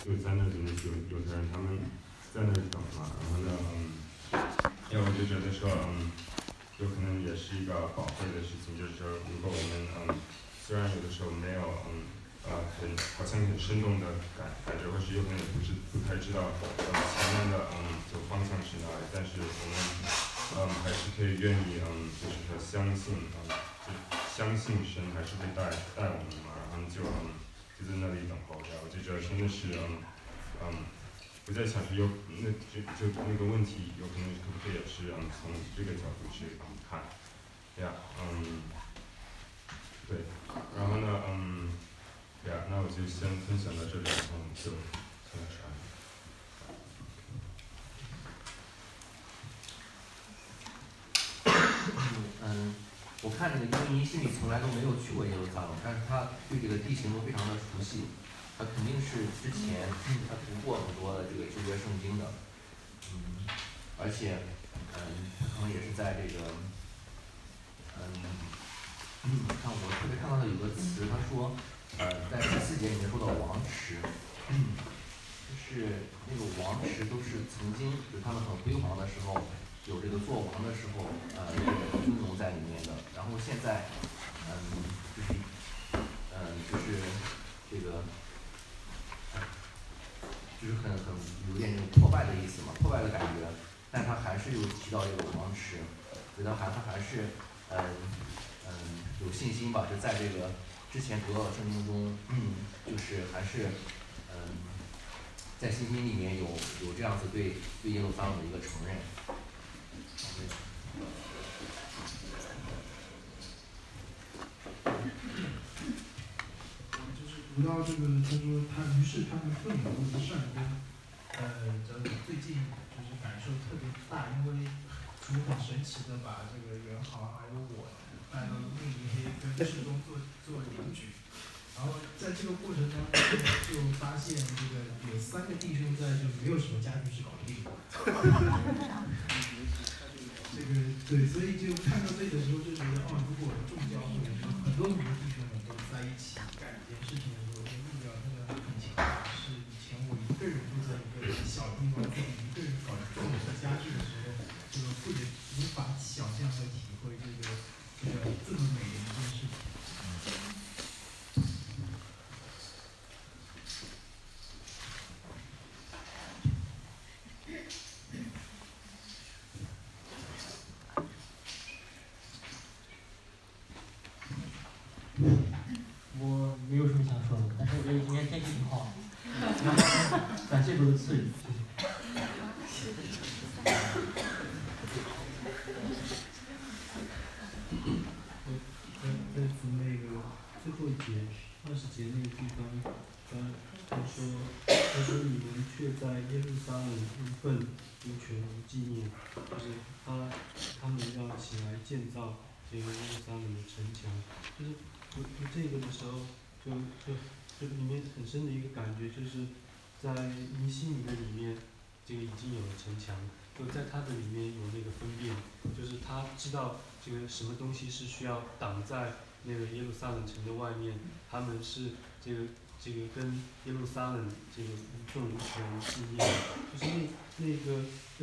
就在那里面犹太人他们在那里等嘛，然后呢，要我就觉得说，有可能也是一个宝贵的事情，就是说，如果我们虽然有的时候没有好像很生动的感觉，或是有可能也不太知道前面的就方向是哪里，但是我们还是可以愿意就是说相信相信神还是会带我们嘛，然后就在那里等候着，我就觉得真的是我在想是就那个问题有可能可不可以也是从这个角度去看，呀，对，然后呢对呀，那我就先分享到这里，然后就先传。 我看这个因为尼西米从来都没有去过耶路撒冷，但是他对这个地形都非常的熟悉，他肯定是之前他读过很多的这个旧约圣经的，而且他可能也是在这个看我特别看到的有个词，他说在14节里面说到王池，就是那个王池都是曾经就是他们很辉煌的时候。有这个做王的时候，这个尊荣在里面的。然后现在，就是这个，就是很有点那种破败的意思嘛，破败的感觉。但他还是有提到这个王池，觉得他还是有信心吧，就在这个之前读到的圣经中，就是还是在信心里面有这样子对耶路撒冷的一个承认。 就是读到这个，他说于是他们奋勇为善功，最近就是感受特别大，因为主很神奇的把这个元豪还有我带到另一黑跟世中做邻居，然后在这个过程当中就发现这个有3个弟兄在，就没有什么家具是搞不定的。这个对，所以就看到这个时候就觉得如果众教会很多弟兄们都在一起干一件事情的时候，就遇到那个很强大，是以前我一个人住在一个小地方，自己一个人搞众人的家具的时候，就无法想象和体会这个这么美的一件事情。 我没有什么想说的，但是我觉得今天天气挺好，感谢主的赐予，谢谢。 在那个最后一节20节那个地方，他说你们却在耶路撒冷无份无权无纪念，就是他们要起来建造这个耶路撒冷的城墙，就是读这个的时候，就里面很深的一个感觉，就是在尼希米的里面，这个已经有了城墙，就在他的里面有那个分辨，就是他知道这个什么东西是需要挡在那个耶路撒冷城的外面，他们是这个跟耶路撒冷这个无份无权无纪念，就是那个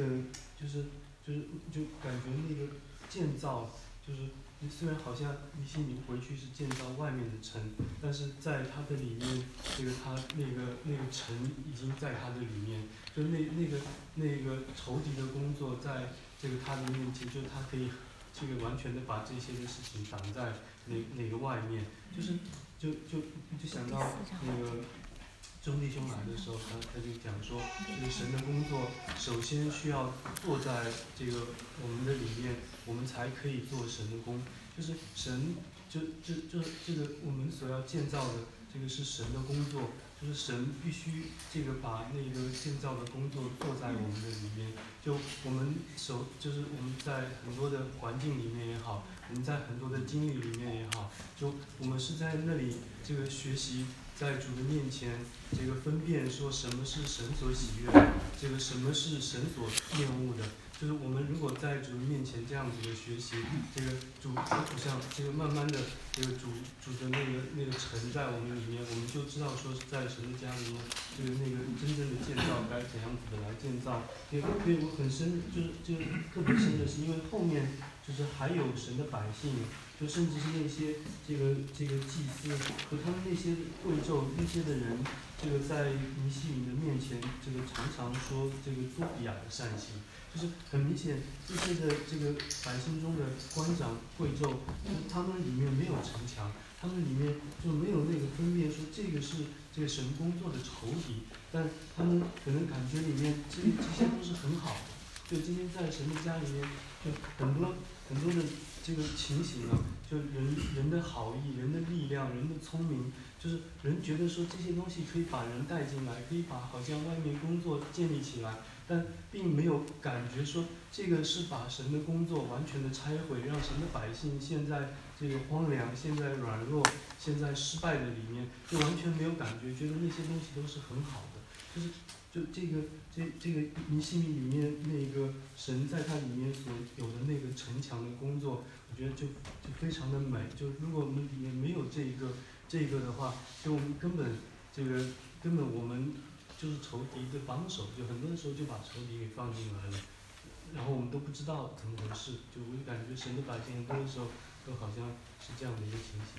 就感觉那个建造就是。虽然好像尼希米回去是建造外面的城，但是在他的里面，这个他那个城已经在他的里面，就那个仇敌的工作在这个他的面前，就是他可以这个完全的把这些的事情挡在那个外面，就是就想到那个钟弟兄来的时候，他就讲说，这个神的工作首先需要做在这个我们的里面，我们才可以做神的工。就是神，这个我们所要建造的，这个是神的工作，就是神必须这个把那个建造的工作做在我们的里面。就我们就是我们在很多的环境里面也好，我们在很多的经历里面也好，就我们是在那里这个学习。在主的面前，这个分辨说什么是神所喜悦的，这个什么是神所厌恶的， 就是我们如果在主面前这样子的学习，这个主像这个慢慢的这个主的那个沉在我们里面，我们就知道说在神的家里面，这个那个真正的建造该怎样子的来建造。因为我很深，就特别深的是，因为后面就是还有神的百姓，就甚至是那些这个祭司和他们那些贵胄那些的人，这个在尼希米的面前，这个常常说这个多比亚的善行，就是很明显这些的这个百姓中的官长贵胄，就是他们里面没有城墙，他们里面就没有那个分辨说这个是这个神工作的仇敌，但他们可能感觉里面这些都是很好的。就今天在神的家里面，就很多的这个情形啊，就人的好意、人的力量、人的聪明，就是人觉得说这些东西可以把人带进来，可以把好像外面工作建立起来，但并没有感觉说这个是把神的工作完全的拆毁，让神的百姓现在这个荒凉、现在软弱、现在失败的里面，就完全没有感觉，觉得那些东西都是很好的，就这个尼希米里面那个神在它里面所有的那个城墙的工作，我觉得就非常的美。就如果我们里面没有这个的话，就我们根本我们就是仇敌的帮手，就很多的时候就把仇敌给放进来了，然后我们都不知道怎么回事，就我就感觉神的百姓很多的时候都好像是这样的一个情形。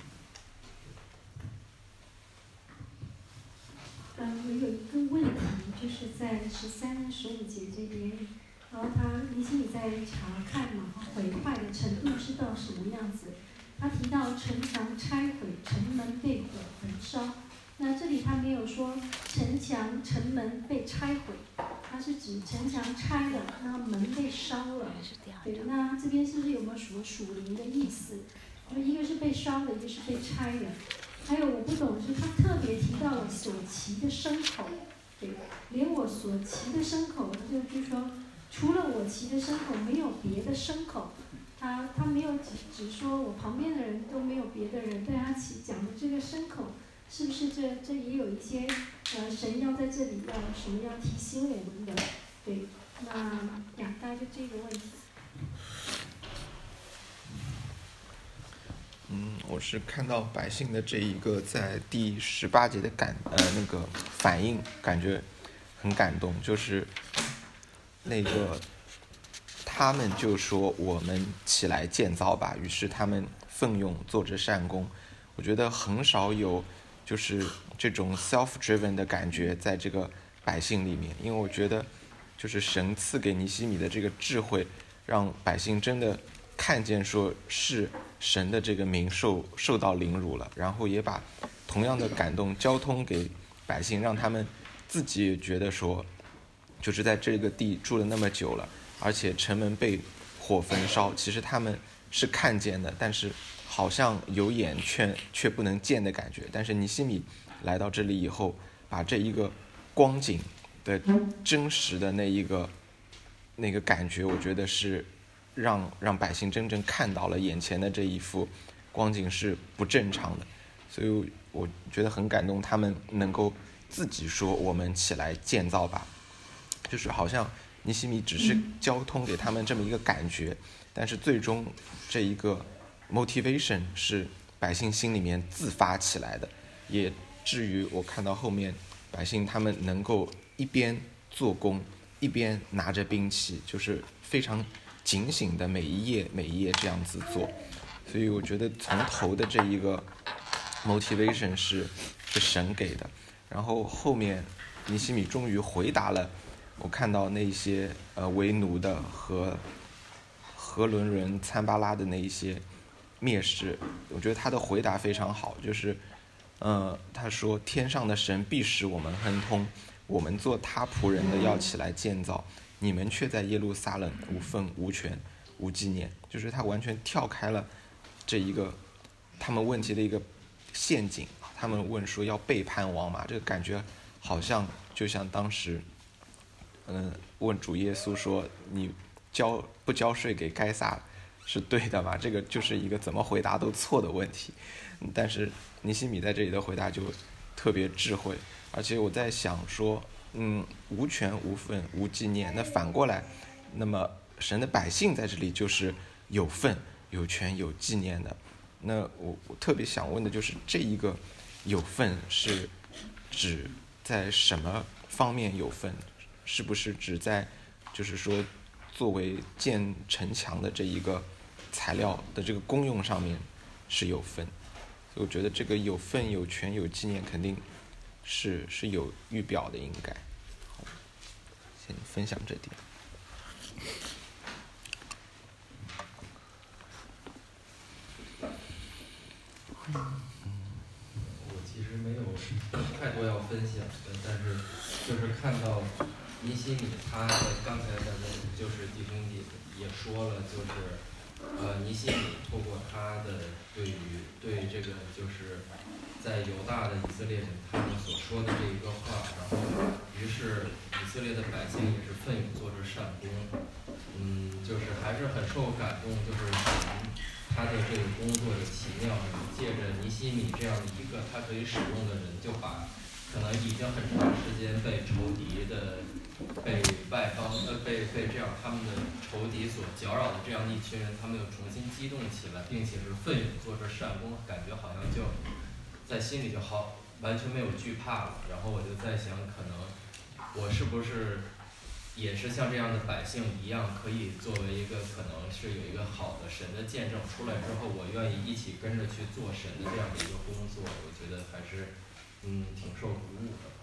我有一个问题，就是在13、15节这边，然后尼希米在查看嘛，毁坏的程度是到什么样子？他提到城墙拆毁，城门被火焚烧。那这里他没有说城门被拆毁，它是指城墙拆了，然后门被烧了。对，那这边是不是有没有什么属灵的意思？一个是被烧了，一个是被拆了。还有我不懂，就是他特别提到了所骑的牲口，对，连我所骑的牲口，就说除了我骑的牲口，没有别的牲口。他没有只说我旁边的人都没有别的人对他讲的这个牲口，是不是这也有一些神要在这里要提醒我们的？对，那大概就这个问题。 我是看到百姓的这一个在第18节的那个反应，感觉很感动，就是那个他们就说我们起来建造吧，于是他们奋勇做着善工。我觉得很少有就是这种 self-driven 的感觉在这个百姓里面，因为我觉得就是神赐给尼希米的这个智慧，让百姓真的看见说是神的这个名受到凌辱了，然后也把同样的感动交通给百姓，让他们自己也觉得说就是在这个地住了那么久了，而且城门被火焚烧，其实他们是看见的，但是好像有眼却不能见的感觉。但是尼希米来到这里以后，把这一个光景的真实的那个感觉，我觉得是让百姓真正看到了眼前的这一幅光景是不正常的，所以我觉得很感动，他们能够自己说我们起来建造吧，就是好像尼希米只是交通给他们这么一个感觉，但是最终这一个 motivation 是百姓心里面自发起来的，也至于我看到后面百姓他们能够一边做工一边拿着兵器，就是非常警醒的每一页这样子做。所以我觉得从头的这一个 motivation 是神给的，然后后面尼希米终于回答了我看到那些为奴的和和伦人参巴拉的那一些蔑视，我觉得他的回答非常好，就是他说天上的神必使我们亨通，我们做他仆人的要起来建造，你们却在耶路撒冷无分无权无纪念。就是他完全跳开了这一个他们问题的一个陷阱，他们问说要背叛王嘛，这个感觉好像就像当时问主耶稣说你不交税给该撒是对的吗？这个就是一个怎么回答都错的问题。但是尼希米在这里的回答就特别智慧，而且我在想说无权无分无纪念，那反过来，那么神的百姓在这里就是有份、有权、有纪念的。那我特别想问的就是，这一个有份是指在什么方面有份？是不是指在就是说作为建城墙的这一个材料的这个功用上面是有份？所以我觉得这个有份、有权、有纪念肯定是有预表的，应该。好，先分享这点。 我其实没有太多要分享的，但是就是看到尼西米他刚才就是弟兄也说了，就是尼西米透过他的对这个就是在犹大的以色列人他们所说的这一个话，然后于是以色列的百姓也是奋勇做着善功，就是还是很受感动，就是他的这个工作的奇妙，借着尼西米这样的一个他可以使用的人，就把可能已经很长时间被仇敌的、被外邦被这样他们的仇敌所搅扰的这样一群人，他们又重新激动起来，并且是奋勇做着善功，感觉好像就在心里就好，完全没有惧怕了。然后我就在想，可能我是不是也是像这样的百姓一样，可以作为一个可能是有一个好的神的见证出来之后，我愿意一起跟着去做神的这样的一个工作，我觉得还是挺受鼓舞的吧。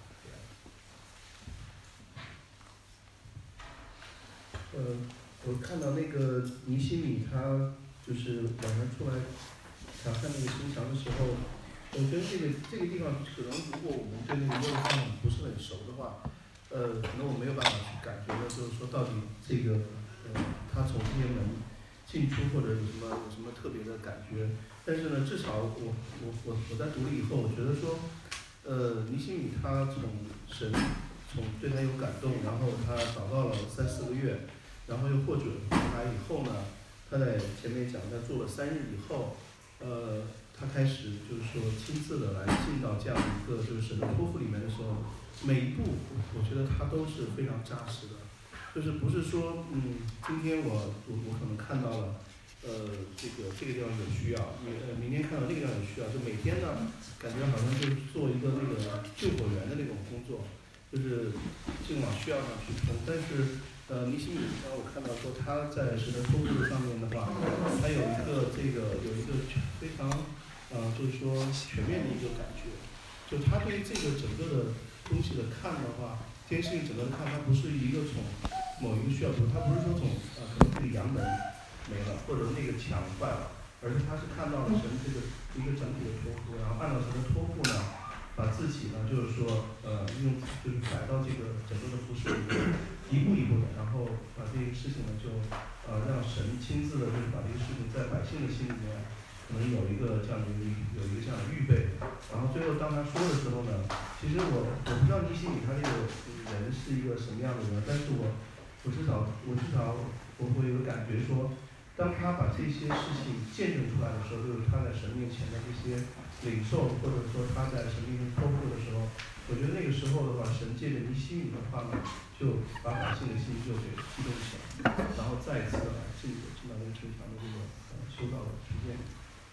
我看到那个尼西米他就是晚上出来查看那个城墙的时候，我觉得这个地方可能如果我们对那个耶路撒冷不是很熟的话，可能我没有办法去感觉到，就是说到底这个他从这些门进出或者有什么特别的感觉。但是呢，至少我在读了以后，我觉得说，尼西米他神对他有感动，然后他祷告了3、4个月，然后又获准他以后呢，他在前面讲他做了3日以后，他开始就是说亲自的来进到这样一个就是神的托付里面的时候，每一步我觉得他都是非常扎实的，就是不是说今天我可能看到了这个地方有需要，明天看到这个地方有需要，就每天呢感觉好像就是做一个那个救火员的那种工作，就是尽往需要上去冲。但是尼西米我看到说他在神的托付上面的话，他有一个非常就是说全面的一个感觉，就他对这个整个的东西的看的话，这件事情整个的看，他不是一个从某一个需要，他不是说从可能这个阳门没了，或者那个墙坏了，而是他是看到了神这个一个整体的托付，然后按照神的托付呢，把自己呢就是说就是摆到这个整个的服饰里面，一步一步的，然后把这个事情呢就让神亲自的就是把这个事情在百姓的心里面可能有一个这样的预备，然后最后当他说的时候呢，其实我不知道尼西米他这个人是一个什么样的人，但是我至少我会有感觉说，当他把这些事情见证出来的时候，就是他在神面前的这些领受，或者说他在神面前托付的时候，我觉得那个时候的话，神借着尼西米的话呢，就把百姓的心就给激动起来，然后再一次的进到这个城墙的这个修造的时间。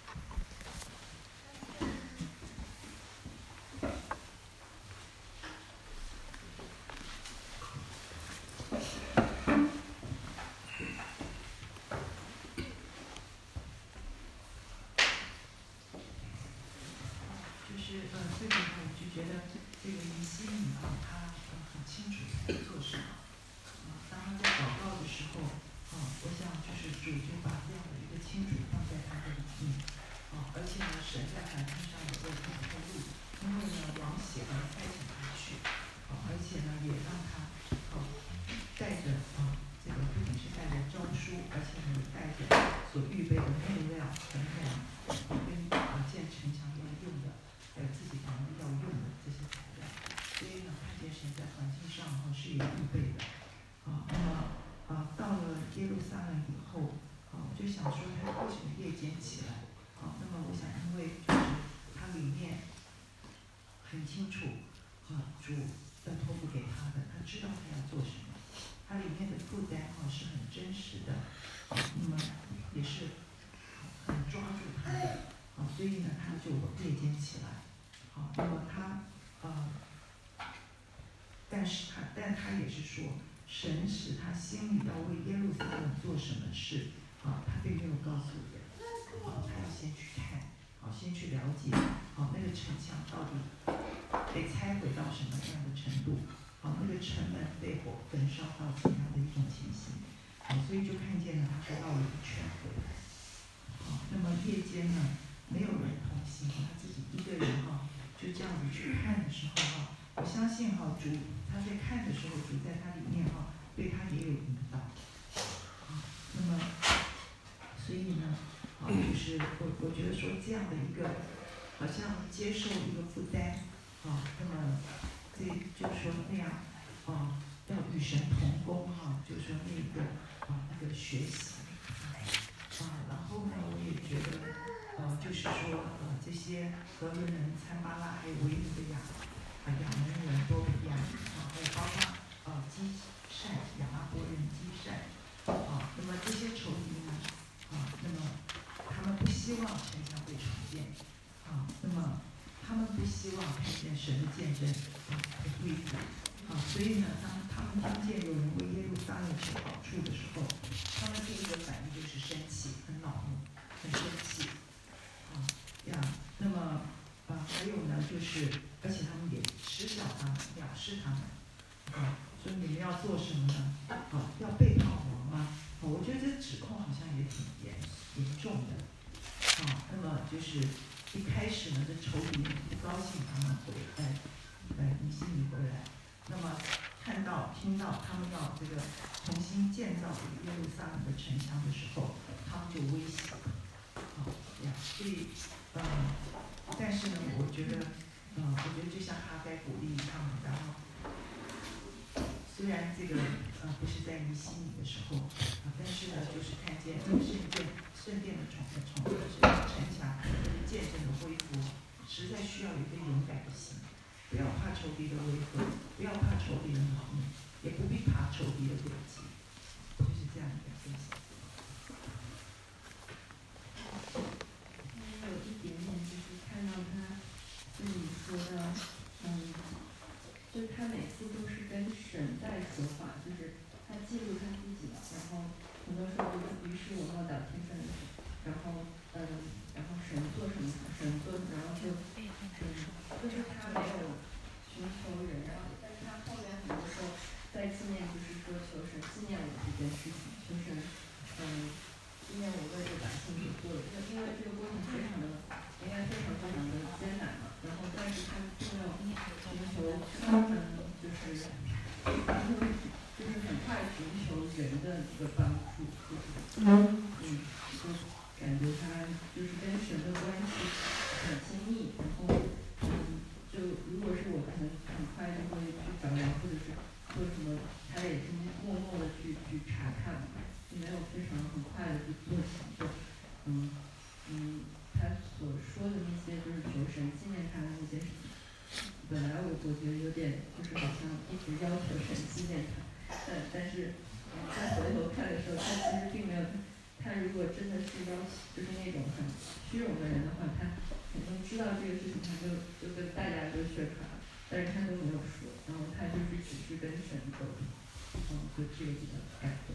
这个我就觉得这个尼西米他很清楚在做什么。当他在祷告的时候，我想就是主就把这样的一个清楚放在他的里面。而且呢，神在海滩上也为他开路，因为呢，王喜欢差遣他去，而且呢，也让他带着这个不仅是带着诏书，而且呢，带着所预备的面料等等，跟建城墙要用的。还有自己房子要用的这些材料，所以呢，看见神在环境上是有预备的。那么到了耶路撒冷以后，我就想说他为什么夜间起来？那么我想因为就是他里面很清楚，主的托付给他的，他知道他要做什么， 它里面的负担是很真实的，那么也是很抓住他的，所以呢他就夜间起来，那么他但他也是说，神使他心里要为耶路撒冷做什么事，他并没有告诉人，他要先去看，先去了解，那个城墙到底被拆毁到什么样的程度，那个城门被火焚烧到怎样的一种情形，所以就看见了他说到了一圈回来，那么夜间呢，没有人同行，他自己一个人就这样子去看的时候我相信主他在看的时候，主在他里面对他也有引导，那么所以呢，就是我觉得说这样的一个好像接受一个负担，那么这就是说那样要与神同工就是说那个学习，然后呢，我也觉得就是说这些和伦人、参巴拉还有维尼的亚门人、多比亚，还有包括基善、亚拉伯人基善，那么这些仇敌呢，那么他们不希望城墙被重建，那么他们不希望看见神的见证被恢复，所以呢，当他们听见有人为耶路撒冷求好处的时候，他们第一个反应就是生气、很恼怒、很生气，那么还有呢，就是而且他们也耻笑他们、藐视他们，说你们要做什么呢？要背叛王吗？我觉得这指控好像也挺严重的，那么就是一开始呢，这仇敌不高兴他们回来，尼希米回来，那么听到他们要这个重新建造耶路撒冷的城墙的时候，他们就威胁，所以但是呢，我觉得就像哈该鼓励他们，然后虽然这个不是在尼希米的时候，但是呢，就是看见这个圣殿的重建，城墙见证的恢复，实在需要一个勇敢的心，不要怕仇敌的威吓，不要怕仇敌的恼怒，也不必怕仇敌的诡计，就是这样一个分享。 有一点点就是看到他这里说的，就是他每次都是跟神在说话，就是他记录他自己的，然后很多时候于是我梦到天上的神，然后神做什么，神做什么，然后就是他没有寻求人，然后但是他后面很多时候在纪念，就是说求神纪念我这件事情，求神纪念我为这百姓所做的，因为这个过程非常的应该非常的艰难嘛，然后但是他并没有寻求就是很快寻求人的一个帮助，就感觉他就是跟神的关系很亲密，然后就如果是我可能很快就会去找人，或者是做什么，他也是默默的去查看，就没有非常很快的去做行动，他所说的那些就是求神纪念他的那些事情，本来我觉得有点就是好像一直要求神纪念他，但是再回头看的时候，他其实并没有。他如果真的是就是那种很虚荣的人的话，他肯定知道这个事情，他就跟大家都宣传了，但是他都没有说，然后他就是只是跟神沟通，就这个比较感动。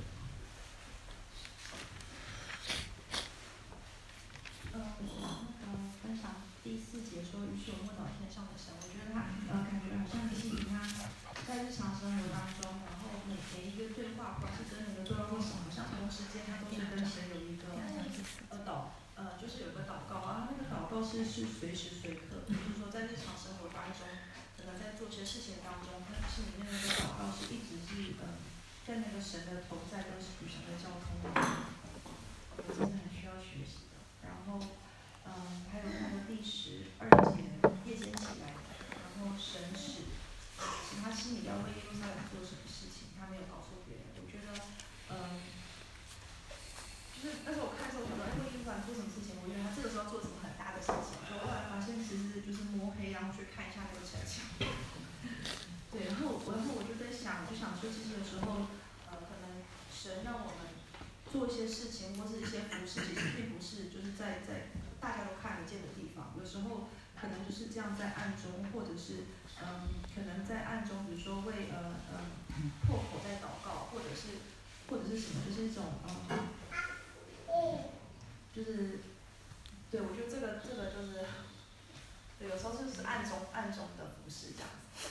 我分享第4节说，于是我梦到天上的神，我觉得他感觉好像是以他在日常生活当中，然后每一个对话，不管是跟人的对话或什么，好像同时间他都是跟神有一个就是有个祷告啊，那个祷告是随时随刻，就是说在日常生活当中，可能在做些事情当中，他是里面那个祷告是一直是在那个神的同在跟与神的交通里面，我真的很需要学习的。然后还有那个第12节，夜间起来，然后神使他心里要为耶路撒冷做什么事情，他没有告诉别人。我觉得就是那时候我看的时候，我想说，为耶路撒冷做什么事情？我觉得他这个时候做什么很大的事情，就后来发现其实就是摸黑，然后去看一下那个城墙。对，然后我就在想，我就想说，其实有时候神让我们做一些事情或是一些服饰，其实并不是就是在大家都看得见的地方，有时候可能就是这样在暗中，或者是可能在暗中，比如说为破口在祷告，或者是什么，就是一种就是对，我觉得这个就是对，有时候就是暗中的服饰这样子。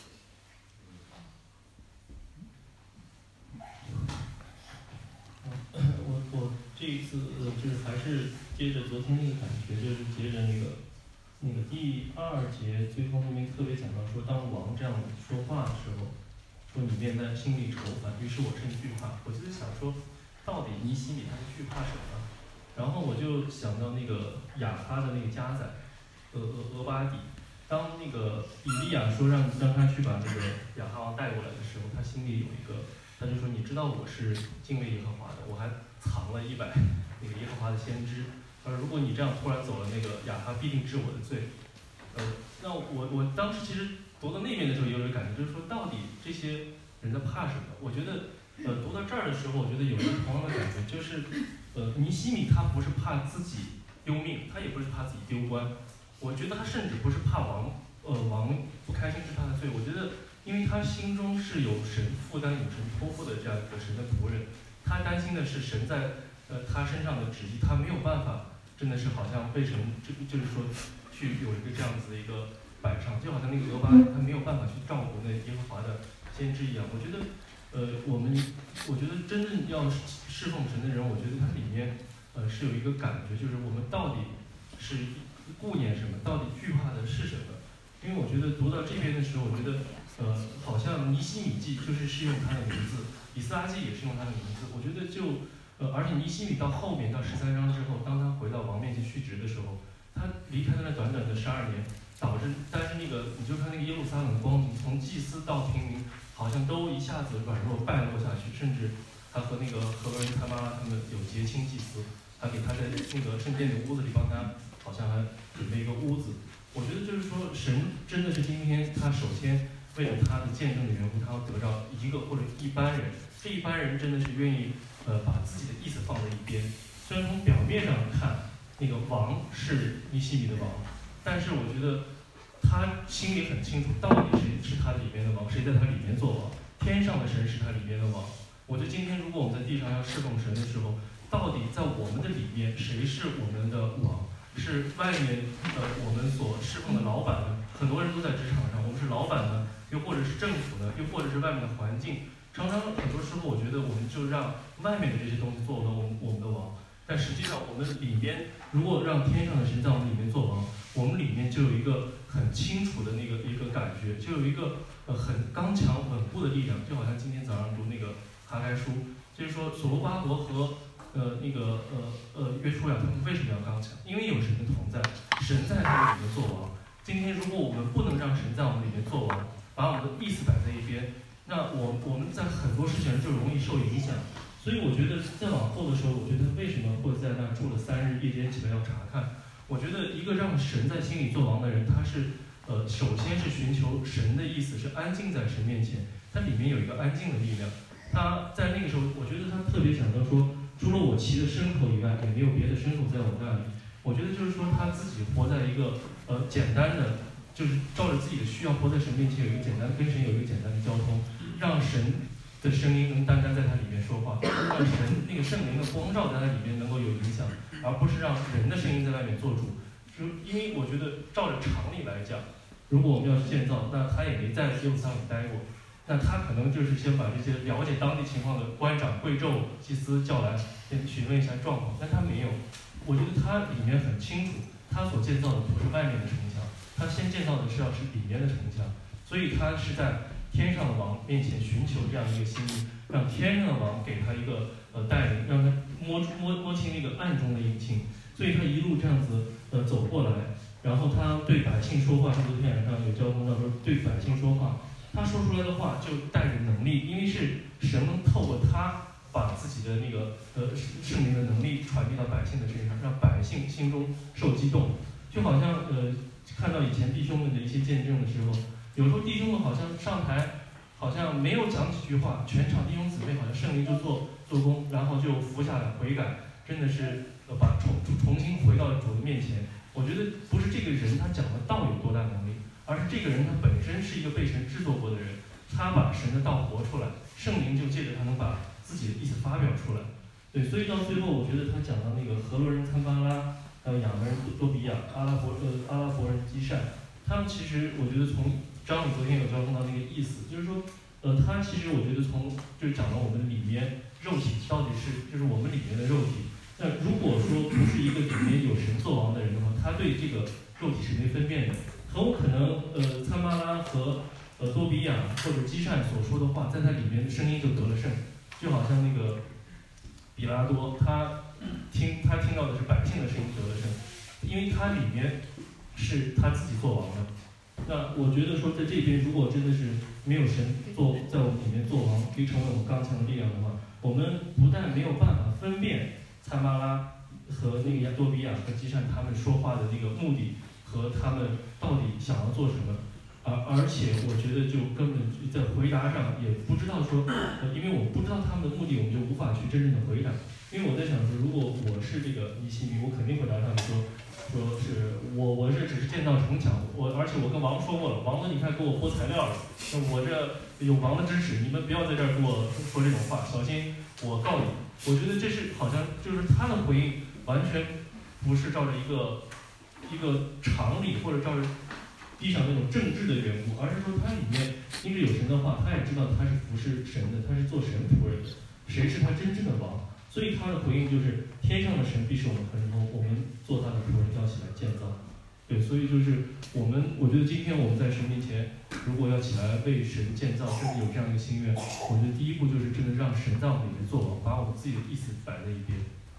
我这一次就是还是接着昨天那个感觉，就是接着那个第2节最后那边特别讲到说，当王这样说话的时候，说你便在心里愁烦，于是我甚惧怕。我就是想说，到底尼希米他是惧怕什么？然后我就想到那个亚哈的那个家宰，俄巴底。当那个以利亚说让他去把那个亚哈王带过来的时候，他心里有一个，他就说你知道我是敬畏耶和华的，我还藏了100那个耶和华的先知。如果你这样突然走了，那个亚哈必定治我的罪。那我当时其实读到那边的时候也有一个感觉，就是说到底这些人在怕什么？我觉得读到这儿的时候，我觉得有一个同样的感觉，就是尼希米他不是怕自己丢命，他也不是怕自己丢官。我觉得他甚至不是怕王不开心是他的罪。我觉得，因为他心中是有神负担、有神托付的这样一个神的仆人，他担心的是神在他身上的旨意，他没有办法，真的是好像被神就是说去有一个这样子的一个摆上，就好像那个俄巴他没有办法去照顾那耶和华的先知一样。我觉得，我觉得真正要侍奉神的人，我觉得他里面是有一个感觉，就是我们到底是顾念什么，到底惧怕的是什么？因为我觉得读到这边的时候，我觉得好像尼希米记是用他的名字，以斯拉记也是用他的名字。我觉得而且尼希米到后面到13章之后，当他回到王面前续职的时候，他离开了那短短的12年，但是那个你就看那个耶路撒冷的光景，从祭司到平民，好像都一下子软弱败落下去，甚至他和那个何罗人他妈他们有结亲祭司，还给他在那个圣殿的屋子里帮他好像还准备一个屋子。我觉得就是说，神真的是今天他首先为了他的见证的缘故，他要得到一个或者一般人，这一般人真的是愿意把自己的意思放在一边。虽然从表面上看，那个王是尼希米的王，但是我觉得他心里很清楚，到底谁是他里面的王，谁在他里面做王。天上的神是他里面的王。我觉得今天如果我们在地上要侍奉神的时候，到底在我们的里面谁是我们的王？是外面我们所侍奉的老板呢？很多人都在职场上，我们是老板呢，又或者是政府呢，又或者是外面的环境。常常很多时候，我觉得我们就让外面的这些东西做了我们的王，但实际上我们里面如果让天上的神在我们里面做王，我们里面就有一个很清楚的一个感觉，就有一个很刚强稳固的力量。就好像今天早上读那个哈该书，就是说所罗巴伯和约书亚他们为什么要刚强？因为有神的同在，神在他们里面做王。今天如果我们不能让神在我们里面做王，把我们的意思摆在一边，那我们在很多事情上就容易受影响。所以我觉得再往后的时候，我觉得为什么会在那住了3日，夜间起来要查看？我觉得一个让神在心里做王的人，他是首先是寻求神的意思，是安静在神面前，他里面有一个安静的力量。他在那个时候，我觉得他特别讲到说，除了我骑的牲口以外，也没有别的牲口在我那里。我觉得就是说他自己活在一个简单的，就是照着自己的需要活在神面前，有一个简单的跟神有一个简单的交通，让神的声音能单单在他里面说话，让神那个圣灵的光照在他里面能够有影响，而不是让人的声音在外面做主。因为我觉得照着常理来讲，如果我们要去建造，那他也没在耶路撒冷待过，那他可能就是先把这些了解当地情况的官长、贵胄、祭司叫来，先询问一下状况，但他没有。我觉得他里面很清楚，他所建造的不是外面的城墙，他先建造的是里面的城墙，所以他是在天上的王面前寻求这样一个心意，让天上的王给他一个带领，让他摸清那个暗中的隐情。所以他一路这样子走过来，然后他对百姓说话，昨天晚上有交通到说对百姓说话，他说出来的话就带着能力，因为是神能透过他把自己的那个圣灵的能力传递到百姓的身上，让百姓心中受激动。就好像看到以前弟兄们的一些见证的时候，有时候弟兄们好像上台， 好像没有讲几句话，全场弟兄姊妹好像圣灵就做工，然后就服下来悔改，真的是把重新回到主的面前。我觉得不是这个人他讲的道有多大能力，而是这个人他本身是一个被神制作过的人，他把神的道活出来，圣灵就借着他能把自己的意思发表出来。对，所以到最后，我觉得他讲到那个河洛人参巴拉，还有亚门人多比亚、阿拉伯人基善，他们其实我觉得从张宇昨天有交通到那个意思，就是说，他其实我觉得就是讲到我们里面肉体到底是就是我们里面的肉体。那如果说不是一个里面有神作王的人的话，他对这个肉体是没分辨的，很有可能参巴拉和多比亚或者基善所说的话，在他里面的声音就得了胜，就好像那个比拉多他听到的是百姓的声音得了胜，因为他里面是他自己做王的。那我觉得说在这边如果真的是没有神在我们里面做王，可以成为我们刚强的力量的话，我们不但没有办法分辨参巴拉和那个多比亚和基善他们说话的那个目的和他们到底想要做什么，而且我觉得就根本在回答上也不知道说，因为我不知道他们的目的，我们就无法去真正的回答。因为我在想说，如果我是这个尼希米，我肯定回答他们说是我这只是建造城墙，而且我跟王说过了，王说你看给我拨材料了，我这有王的支持，你们不要在这儿跟我说这种话，小心我告你。我觉得这是好像就是他的回应完全不是照着一个常理或者照着地上那种政治的缘故，而是说他里面因为有神的话，他也知道他是服侍神的，他是做神仆人的，谁是他真正的王，所以他的回应就是天上的神必是我们和人，我们做他的仆人要起来建造。对，所以就是我觉得今天我们在神面前，如果要起来为神建造，甚至有这样一个心愿，我觉得第一步就是真的让神在我们里面做王，把我们自己的意思摆在一边。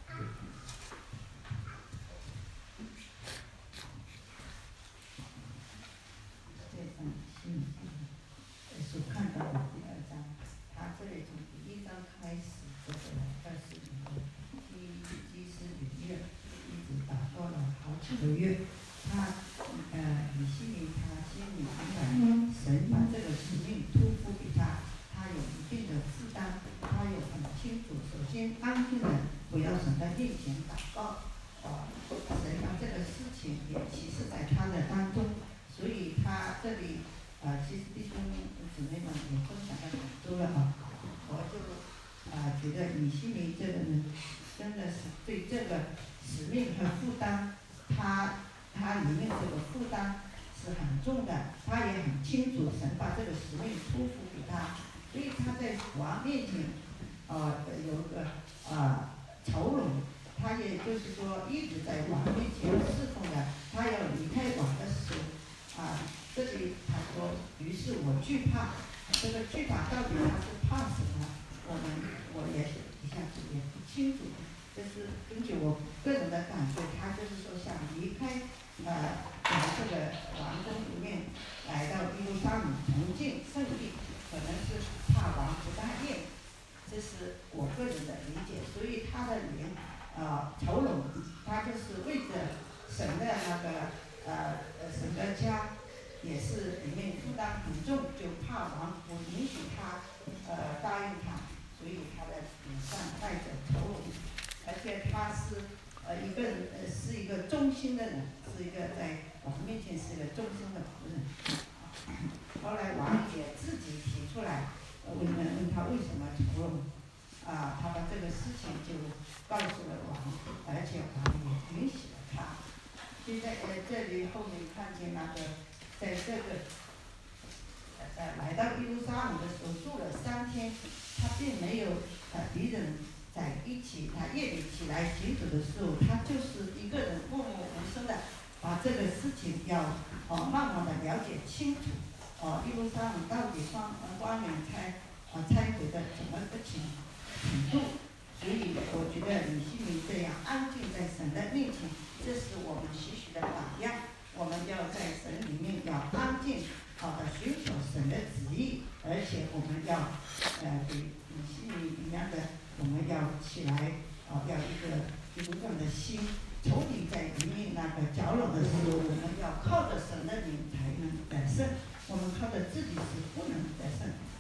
所看到的第2章，他这里从第1章开始走了20年，祭司领月，一直打过了好几个月。以西里他心里明白，神把这个使命托付给他，他有一定的负担，他有很清楚。首先安静的不要神在面前祷告，神把这个事情也启示在他的当中，所以他这里。其实弟兄姊妹们也分享了很多了啊，我就觉得以西里这个人真的是对这个使命和负担，他里面这个负担是很重的，他也很清楚神把这个使命托付给他，所以他在王面前有个酬荣，他也就是说一直在王面前侍奉的，他要离开王的时候这里他说，于是我惧怕，这个惧怕到底他是怕什么？我也一下子也不清楚。这是根据我个人的感觉，他就是说想离开从这个王宫里面来到耶路撒冷重建圣地，可能是怕王不大愿，这是我个人的理解。所以他的酬荣，他就是为着神的那个神的家。也是里面负担很重，就怕王不允许他答应他，所以他的脸上带着愁容，而且他是是一个忠心的人，是一个在王面前是一个忠心的仆人。后来王也自己提出来，问他为什么愁容，他把这个事情就告诉了王，而且王也允许了他。现在这里后面看见那个。在这个来到耶路撒冷的时候住了3天，他并没有敌人在一起。他夜里起来行走的时候，他就是一个人默默无声的把这个事情要慢慢的了解清楚。耶路撒冷到底官员拆毁的怎么个程度？所以我觉得以西里这样安静在神的面前，这是我们学习的榜样。我们要在神里面要安静，寻求神的旨意，而且我们要比以西里一样的，我们要起来要一个勇敢的心。仇敌在里面那个搅扰的时候，我们要靠着神的灵才能得胜，我们靠着自己是不能得胜。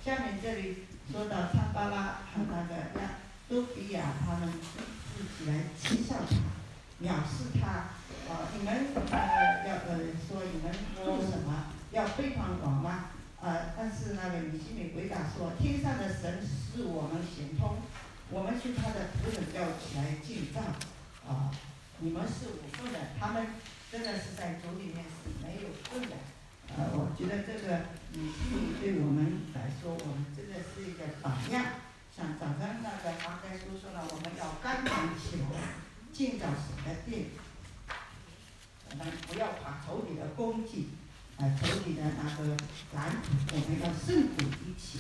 下面这里说到参巴拉和那个多比亚他们自己来讥笑他，藐视他，你们要说你们做什么？要背叛王吗？但是那个尼希米回答说：天上的神使我们行通，我们是他的仆人，要起来建造。你们是无份的，他们真的是在主里面是没有份的。我觉得这个尼希米对我们来说，我们真的是一个榜样。像早上那个哈该书说了，我们要刚强起来，建造神的殿。我们不要怕仇敌的攻击，仇敌的那个蓝图，我们要胜负一起。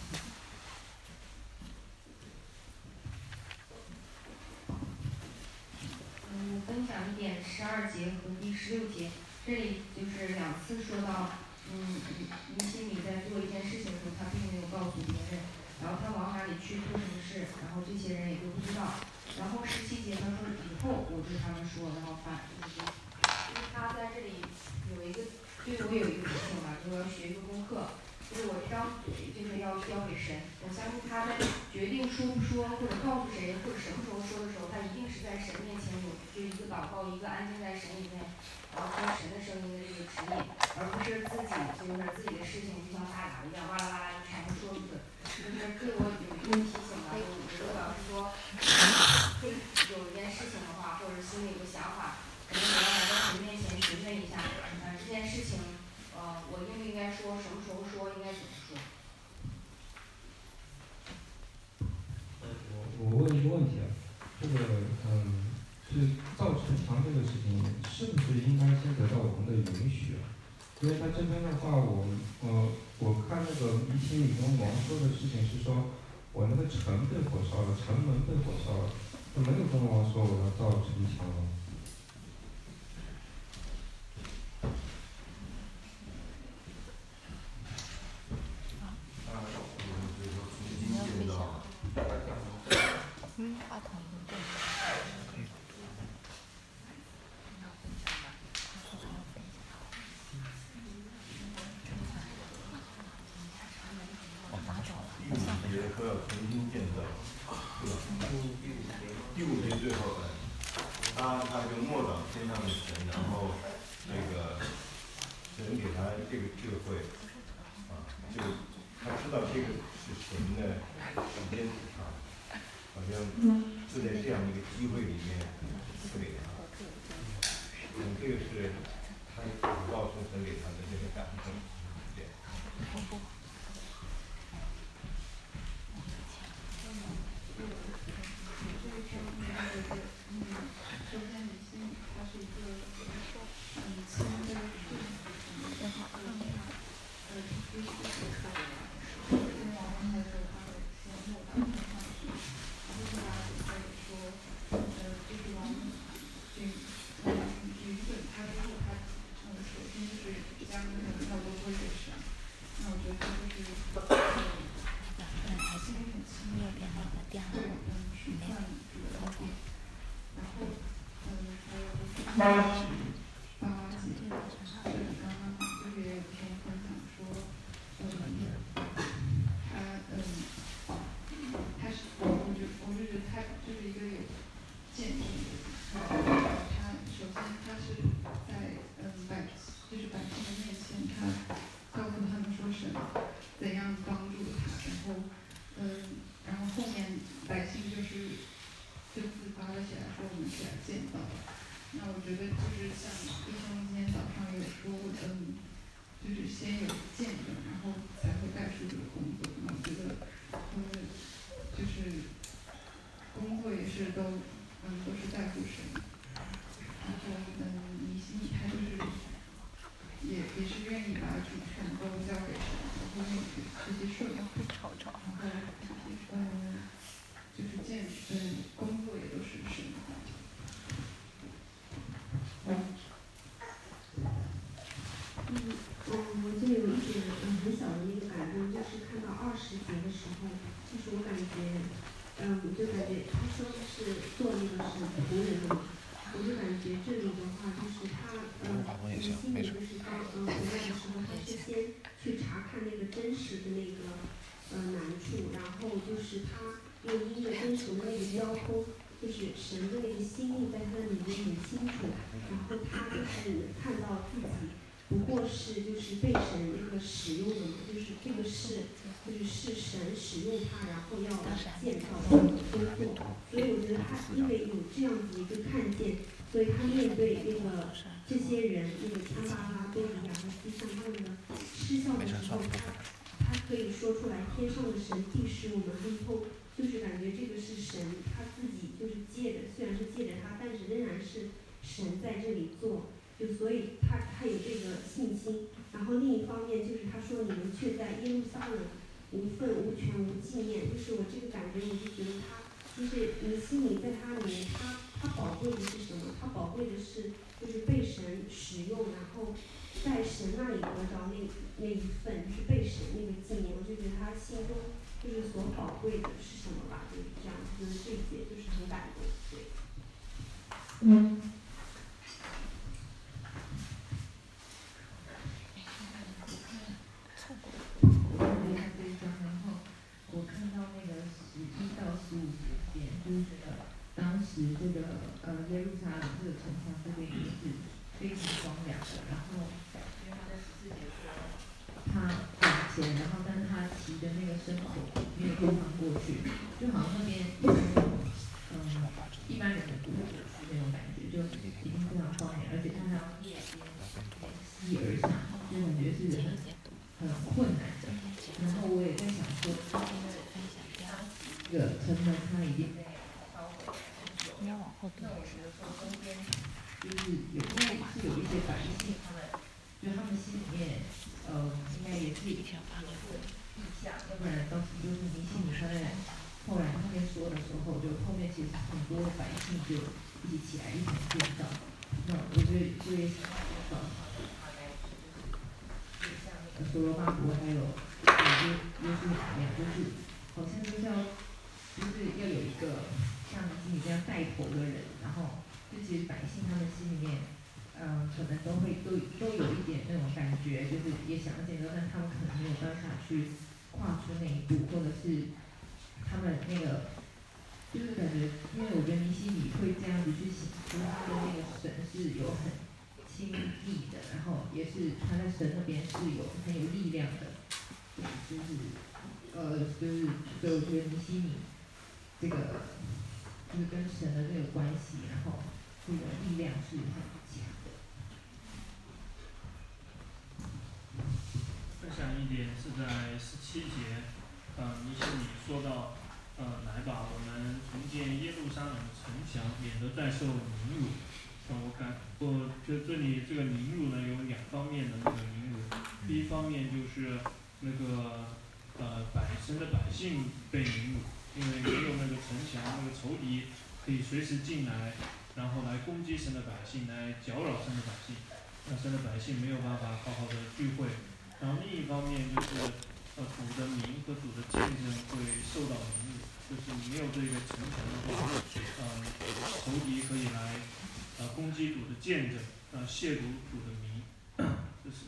我分享一点12节和第16节，这里就是2次说到，尼希米在做一件事情的时候，他并没有告诉别人，然后他往哪里去做什么事，然后这些人也都不知道。然后17节他说以后我对他们说，然后就是他在这里有一个对我有一个提醒吧，就是我要学一个功课，就是我这张嘴就是要交给神，我相信他在决定说不说或者告诉谁或者什么时候说的时候，他一定是在神面前有就一个祷告，一个安静在神里面，然后听神的声音的这个指引，而不是自己就是自己的事情就像大打一样哇啦哇啦就全部说出去。就是对我有一个提醒吧，如果要是说会有一件事情的话，或者心里有个想法，可能我要来到神面前询问一下，这件事情我应不应该说，什么时候说，应该怎么说。 我问一个问题啊，这个是造城墙这个事情，是不是应该先得到王的允许啊？因为他这边的话，我看那个尼希米跟王说的事情是说，我那个城被火烧了，城门被火烧了，他没有跟王说我要造城墙了。 说要重新建造，对吧？第5节最后他就默祷天上的神，然后那个神给他这个智慧，就他知道这个是神的时间好像就在这样一个机会里面赐给他，这个是他祷告从神给他的这个感动，对。 首先，尼希米他是一个谦卑的人，就是他跟王问他的时候，他会先默祷天上的神，然后跟大家解释说，就是王允准他之后，他首先就是将那个票都归给神。那我觉得就是心里很轻易的对是算主的恩典。然后，还有就是8节，这里刚刚就是也有一篇分享说，他是我就觉得他就是一个有见识的人，他首先他是在就是百姓的面前，他告诉他们说神怎样帮助他，然后后面百姓就自发了起来，说我们起来建造。那我觉得就是像弟兄今天早上有说，就是先有见证，然后才会带出这个工作。那我觉得，就是工作也是都是在乎神。然后尼希米他就是也是愿意把主权都交给神，然后愿意学习顺服，然后就是工作也都是神的。 我就有一点很小的一个感动，就是看到20节的时候，就是我感觉，就感觉他说的是做那个神仆人的嘛，我就感觉这里的话就是他尼希米就是当回来的时候，他是先去查看那个真实的那个难处，然后就是他又因着跟神的那个交通，就是神的那个心意在他的里面很清楚，然后他就是能看到自己不过是就是被神那个使用的嘛，就是这个是就是神使用他，然后要建造工作，所以我觉得他因为有这样子一个看见，所以他面对那个这些人，那个安巴拉、多利亚和西上他们的失效的时候，他可以说出来，天上的神必使我们亨通，就是感觉这个是神他自己就是借着，虽然是借着他，但是仍然是神在这里做，就所以他有这个信心。然后另一方面就是他说你们却在耶路撒冷无份无权无纪念，就是我这个感觉，我就觉得他就是你心里在他里面，他宝贵的是什么？他宝贵的是就是被神使用，然后在神那里得着那一份，就是被神那个纪念。我就觉得他心中就是所宝贵的是什么吧，就是这样，就是这一节就是很感动，对。 这一章，然后我看到那个11到15节就是当时这个耶路撒冷这个城墙这边也是非常荒凉的，然后因为他在14节说他往前，然后但是他骑的那个牲口没有地方过去，就好像那边一般人不会过去那种感觉，就已经非常荒凉，而且他还要夜间沿溪而上，就感觉是很困难的。然后我也在想说，这个城门它已经被烧毁了很久，那我觉得说中间就是应该是有一些百姓，他们心里面应该也是有这个意向，要不然当时就是尼希米他在后来那边说的时候，就后面其实很多百姓就一起起来一起建造。那我觉得这也是他大概就是像那个所罗巴伯还有约书亚一样，就是好像就是要有一个像尼希米这样带头的人，然后就其实百姓他们心里面可能都有一点那种感觉，就是也想要建造，但他们可能没有办法去跨出那一步，或者是他们那个就是感觉，因为我觉得尼希米会这样子去行，就是他跟那个神是有很亲密的，然后也是他在神那边是很有力量的，所以我觉得尼希米这个就是跟神的这个关系，然后这个力量是很强的。 分享一点是在17节，尼希米说到，来吧，我们重建耶路撒冷的城墙，免得再受凌辱。我觉得这里这个凌辱呢有两方面的那个凌辱，第一方面就是那个神的百姓被凌辱，因为没有那个城墙，那个仇敌可以随时进来，然后来攻击神的百姓，来搅扰神的百姓，那神的百姓没有办法好好的聚会。然后另一方面就是主的名和主的见证会受到凌辱，就是没有这个城墙的话，仇敌可以来攻击主的见证，亵渎主的名，这是。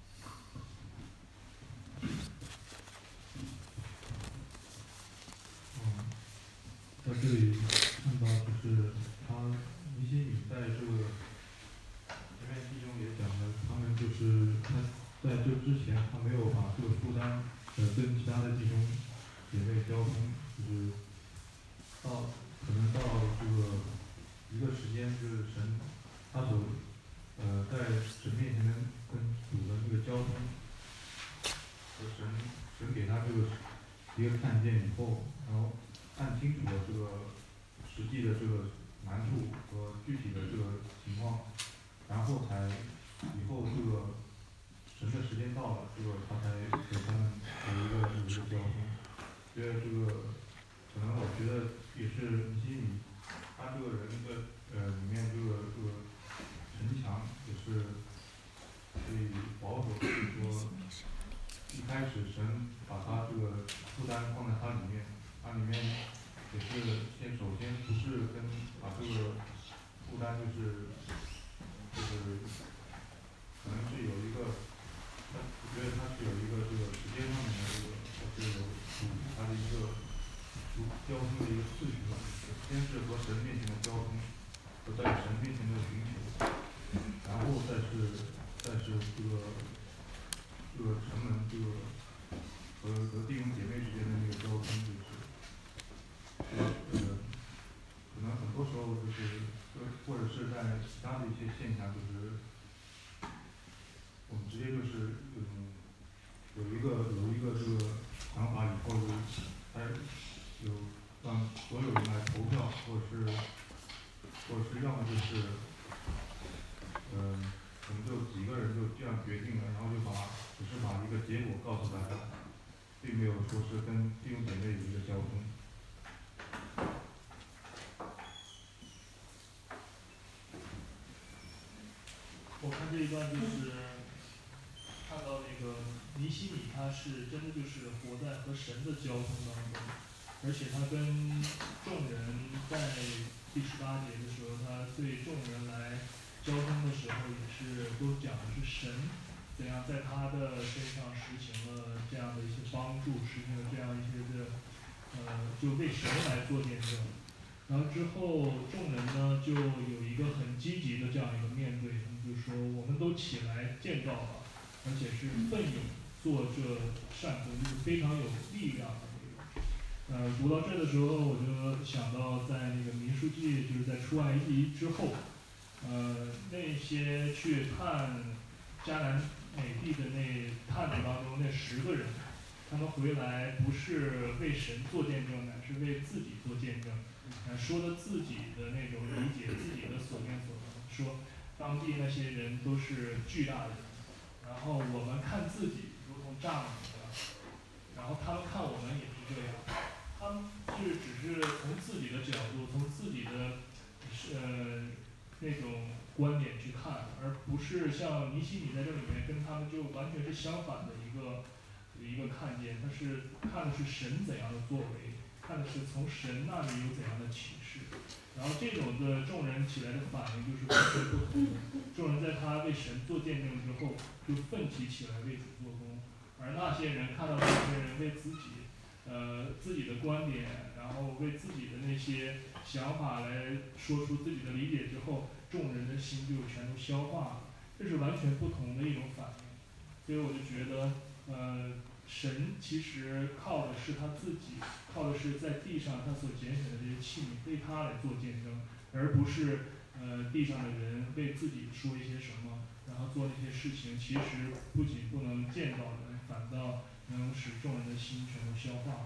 在这里看到就是尼希米在这个前面弟兄也讲了，他们就是他在这之前他没有把这个负担跟其他的弟兄姐妹交通，就是可能到这个一个时间，就是神他所在神面前跟主的这个交通，和神给他这个一个看见以后，然后看清楚了这个实际的这个难处和具体的这个情况，然后才以后这个神的时间到了，这个他才给他们有一个交通。觉得这个可能我觉得也是尼希米他这个人的里面这个城墙也是可以保守，就是说一开始神把他这个负担放在他里面，他里面也是首先不是把这个负担就是可能是有一个，我觉得他是有一个这个时间上面的这个，是有它的一个交通的一个次序吧，先是和神面前的交通，和在神面前的寻求，然后再是这个城门和弟兄姐妹之间的那个交通，可能很多时候或者是在其他的一些现象，我们直接有一个这个想法以后让所有人来投票，或者是要么可能就几个人就这样决定了，然后只是把一个结果告诉大家，并没有说是跟弟兄姐妹有一个交通。 我看这一段看到那个尼希米，他是真的活在和神的交通当中，而且他跟众人在第18节的时候，他对众人来交通的时候也都讲的是神怎样在他的身上实行了这样的一些帮助，实行了这样一些就为神来做见证。然后之后众人呢就有一个很积极的这样一个面对，他们就说我们都起来建造吧，而且是奋勇做这善工，就是非常有力量的那种。读到这的时候，我就想到在那个民数记，就是在出埃及之后，那些去探迦南美地的探子当中那10个人，他们回来不是为神做见证，乃是为自己做见证。说的自己的那种理解，自己的所见所闻，说当地那些人都是巨大的人，然后我们看自己如同蚱蜢一样，然后他们看我们也是这样，他们只是从自己的角度，从自己的那种观点去看，而不是像尼希米在这里面跟他们就完全是相反的一个看见，他是看的是神怎样的作为。看的是从神那里有怎样的启示，然后这种的众人起来的反应就是完全不同的。众人在他为神做见证之后，就奋起起来为主做工，而那些人看到这些人为自己的观点，然后为自己的那些想法来说出自己的理解之后，众人的心就全都消化了，这是完全不同的一种反应。所以我就觉得，神其实靠的是他自己，靠的是在地上他所拣选的这些器皿为他来做见证，而不是地上的人为自己说一些什么，然后做那些事情，其实不仅不能见到人，反倒能使众人的心全都消化了。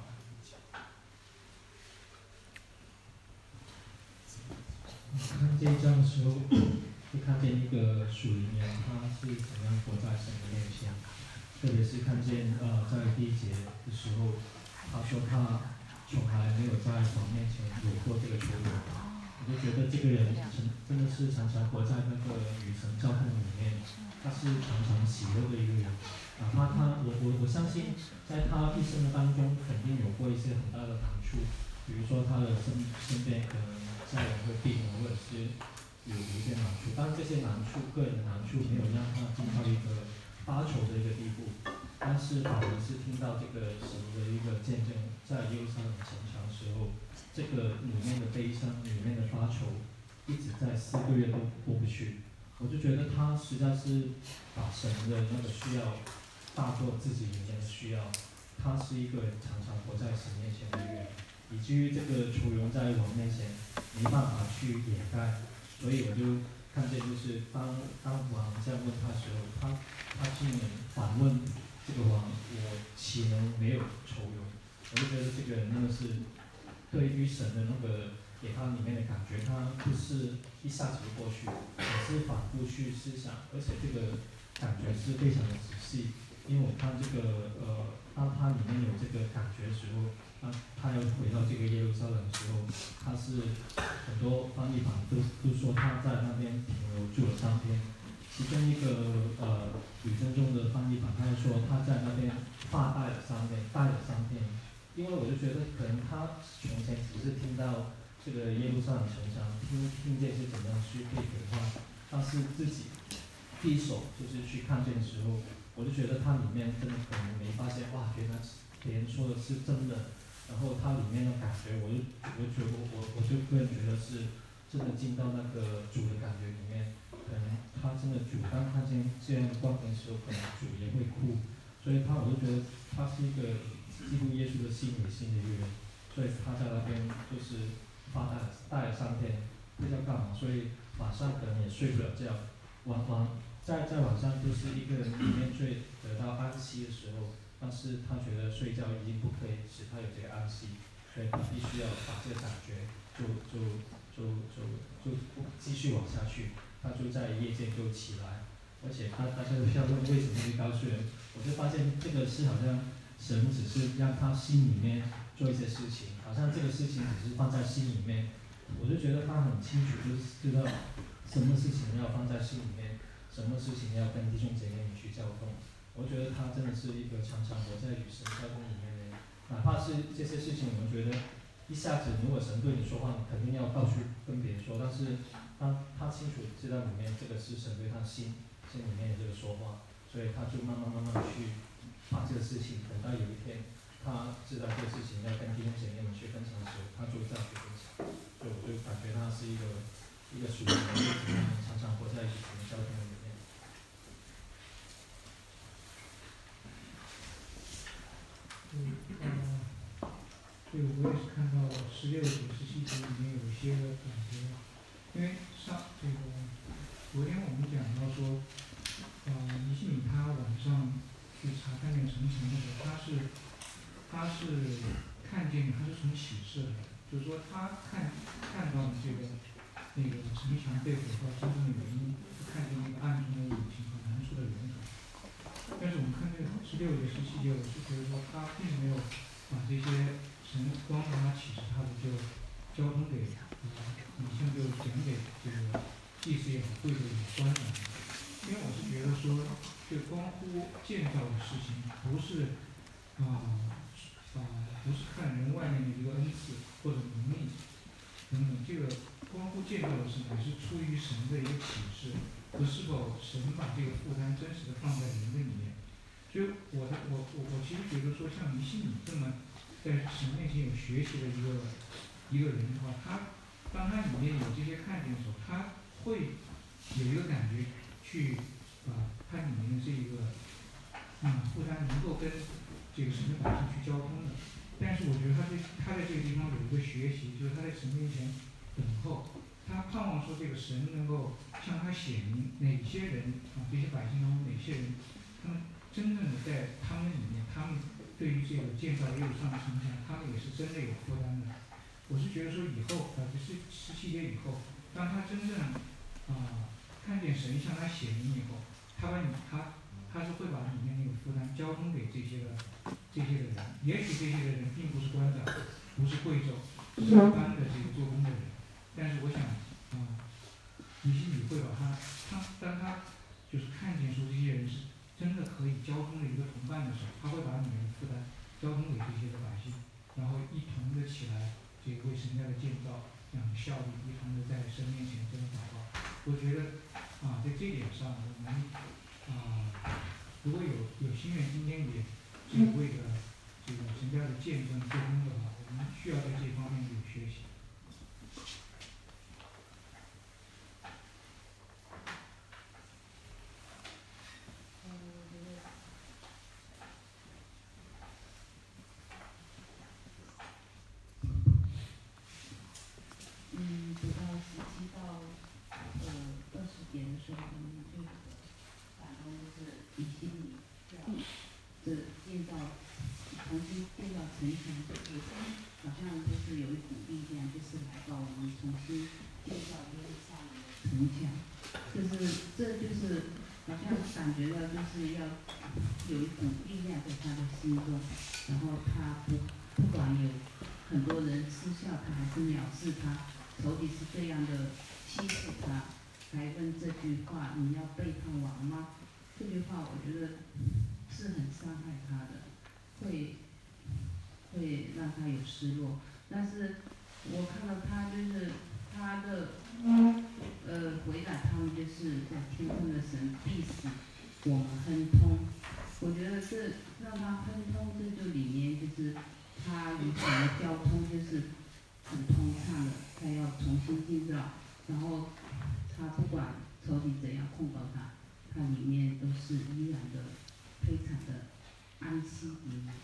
看这一章的时候，就看见一个属灵人，他是怎样活在神的面前。特别是看见在第1节的时候，他说他从来没有在王面前有过这个球员，我就觉得这个人真的是常常活在那个与神交通里面，他是常常喜乐的一个人。哪怕我相信在他一生的当中肯定有过一些很大的难处，比如说他的身边可能家人会病，或者是有一些难处，但这些难处个人的难处没有让他进到一个发愁的一个地步，但是反而是听到这个神的一个见证，在耶路撒冷城墙的时候，这个里面的悲伤，里面的发愁，一直在4个月都过不去。我就觉得他实在是把神的那个需要大过自己里面的需要，他是一个常常活在神面前的一个人，以至于这个愁容在王面前没办法去掩盖，所以我就看见就是当王这样问他的时候，他竟然反问这个王，我岂能没有愁容？我就觉得这个人真的是对于神的那个给他里面的感觉，他不是一下子就过去，而是反复去思想，而且这个感觉是非常的仔细。因为我看这个当他里面有这个感觉的时候，他要回到这个耶路撒冷的时候，他是很多翻译版都说他在那边停留住了3天。其中一个吕正中的翻译版，他说他在那边发呆了3天，待了3天。因为我就觉得可能他从前只是听到这个耶路撒冷城墙，听见是怎样去被毁坏，但是自己第一手就是去看见的时候，我就觉得他里面真的可能没发现，哇，原来别人说的是真的， 然后它里面的感觉，我就个人觉得是真的进到那个主的感觉里面，可能他真的主当看见这样的光景的时候，可能主也会哭，所以我就觉得他是一个基督耶稣的心里心的一个人，所以他在那边就是发呆了3天，不知道干嘛，所以晚上可能也睡不了觉，在晚上就是一个人里面最得到安息的时候，但是他觉得睡觉已经不可以使他有这个安息，所以他必须要把这个感觉就继续往下去，他就在夜间就起来，而且大家都要问为什么会高睡人，我就发现这个是好像神只是让他心里面做一些事情，好像这个事情只是放在心里面，我就觉得他很清楚，就是知道什么事情要放在心里面，什么事情要跟弟兄姐妹去交通。我觉得他真的是一个常常活在与神交通里面的人，哪怕是这些事情，我们觉得一下子如果神对你说话，你肯定要到处跟别人说，但是他清楚知道里面这个是神对他心里面的这个说话，所以他就慢慢去把这个事情，等到有一天他知道这个事情要跟弟兄姐妹们去分享的时候，他就这样去分享，所以我就感觉他是一个属于常常活在与神交通里面。 这个我也是看到16节、17节里面有一些的感觉，因为昨天我们讲到说，尼希米他晚上去查看那个城墙的时候，他是看见他是从启示来的，就是说他看到的那个城墙被毁坏真正的原因，看见那个暗中的隐情和难处的源头。但是我们看这个16节、17节，我是觉得说他并没有把这些神光让他启示他的就交通给你像就讲给这个祭司也好，会众也好，官长，因为我是觉得说，这关乎建造的事情不是看人外面的一个恩赐或者能力等等，这个关乎建造的事乃是出于神的一个启示，和是否神把这个负担真实的放在人的里面。所以我其实觉得说，像尼希米这么在神面前有学习的一个人的话，当他里面有这些看见的时候，他会有一个感觉去把他里面的这一个负担能够跟这个神的百姓去交通的。但是我觉得他在这个地方有一个学习，就是他在神面前等候，他盼望说这个神能够向他显明哪些人这些百姓当中哪些人，他们真正的在他们里面，他们对于这个建造耶路撒冷城墙，他们也是真的有负担的。我是觉得说以后这17节以后，当他真正看见神向他显明以后，他是会把里面那个负担交通给这些的人，也许这些的人并不是官长，不是贵胄，是一般的这个做工的人，但是我想尼希米会把当他就是看见说这些人是真的可以交通的一个同伴的时候，他会把里面的负担交通给这些的百姓，然后一同的起来这个为神家的建造这样的效力，一同的在神面前这样祷告。我觉得在这点上我们如果有心愿今天也为了这个神家的见证做工的话，我们需要在这方面有学习。 读到17到20节的时候，我们就感动就是尼希米建造重新建造城墙，就是好像就是有一股力量，就是来到我们重新建造耶路撒冷的城墙，这就是好像感觉到就是要有一股力量在他的心中，然后他不管有很多人嗤笑他还是藐视他，仇敌是这样的欺负他，还问这句话：你要背叛王吗？这句话我觉得是很伤害他的，会让他有失落。但是我看到他就是他的回答他们就是在天上的神必使我们亨通。我觉得这让他亨通，这就里面就是它以前的交通就是很通畅的，它要重新建造，然后它不管抽屉怎样控告它，它里面都是依然的非常的安息平安。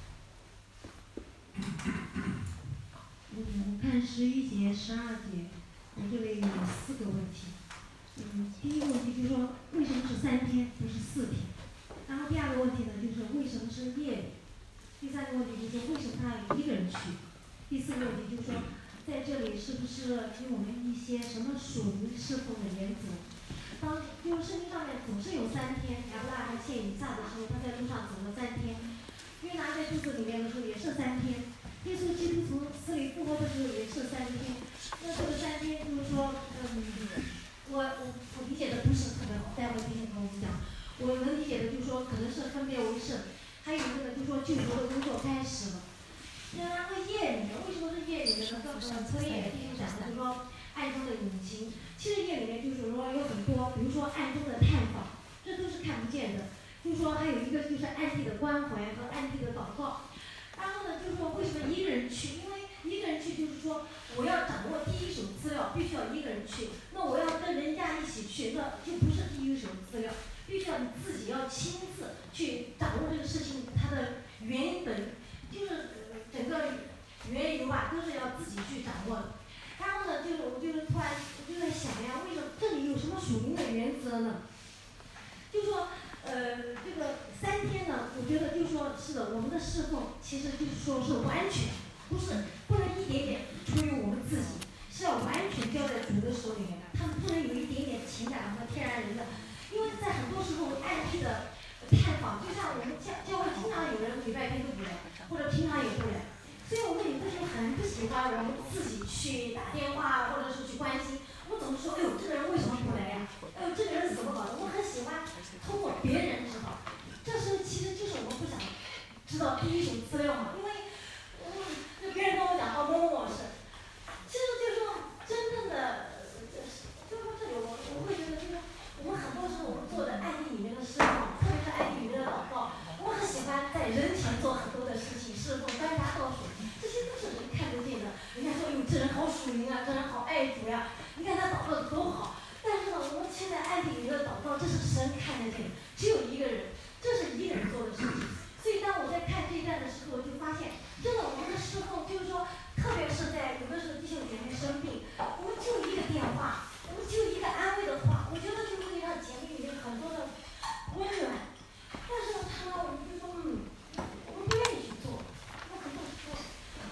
我看11节、12节，我这里有4个问题。第一个问题就是说，为什么是3天不是4天？然后第二个问题呢，就是为什么是夜里？第三个问题就是为什么他要一个人去？第四个问题就是说，在这里是不是给我们一些什么属灵侍奉的原则？就是圣经上面总是有3天，亚伯拉罕献以撒的时候，他在路上走了3天；约拿在肚子里面的时候也是3天；耶稣基督从死里复活的时候也是3天。那这个3天就是说，我理解的不是特别好，待会弟兄跟我们讲。我能理解的就是说，可能是分别为圣，还有一个呢，就是说救赎的工作开始了。然后夜里面，为什么是夜里面呢？昨天也弟兄讲的，就是说暗中的隐情。其实夜里面就是说有很多，比如说暗中的探访，这都是看不见的。就是说还有一个就是暗地的关怀和暗地的祷告。然后呢，就是说为什么一个人去？因为一个人去就是说我要掌握第一手资料，必须要一个人去。那我要跟人家一起去，那就不是第一手资料。必须要你自己要亲自去掌握这个事情，它的原本就是整个缘由啊，都是要自己去掌握的。然后呢，我突然我就在想呀，为什么这里有什么属灵的原则呢？就说这个3天呢，我觉得就说是的，我们的侍奉其实就是说是完全，不能一点点出于我们自己，是要完全交在主的手里面的。他们不能有一点点情感和天然人的。因为在很多时候暗地的探访，就像我们教会经常有人礼拜天都不来，或者平常也不来，所以我们有的时候很不喜欢我们自己去打电话或者是去关心。我总是说，哎呦，这个人为什么不来呀？哎呦，这个人是怎么搞的？我很喜欢通过别人知道。这时候其实就是我们不想知道第一手资料嘛，因为就别人跟我讲某某某是，其实就是说真正的，就是说这里我会觉得就是。我们很多时候我们做的暗地里面的侍奉，特别是暗地里面的祷告，我们很喜欢在人前做很多的事情，侍奉、端茶倒水，这些都是人看得见的。人家说，哟，这人好属灵啊，这人好爱主呀，你看他祷告的多好。但是呢，我们现在暗地里面的祷告，这是神看得见的，只有一个人，这是一个人做的事情。所以当我在看这一段的时候，我就发现，真的我们的侍奉就是说，特别是在有的时候弟兄姐妹生病，我们就一个电话，我们就一个安慰的话，我觉得就会让姐妹里面很多的温暖。但是呢，我们就说，我们不愿意去做，我很多时候。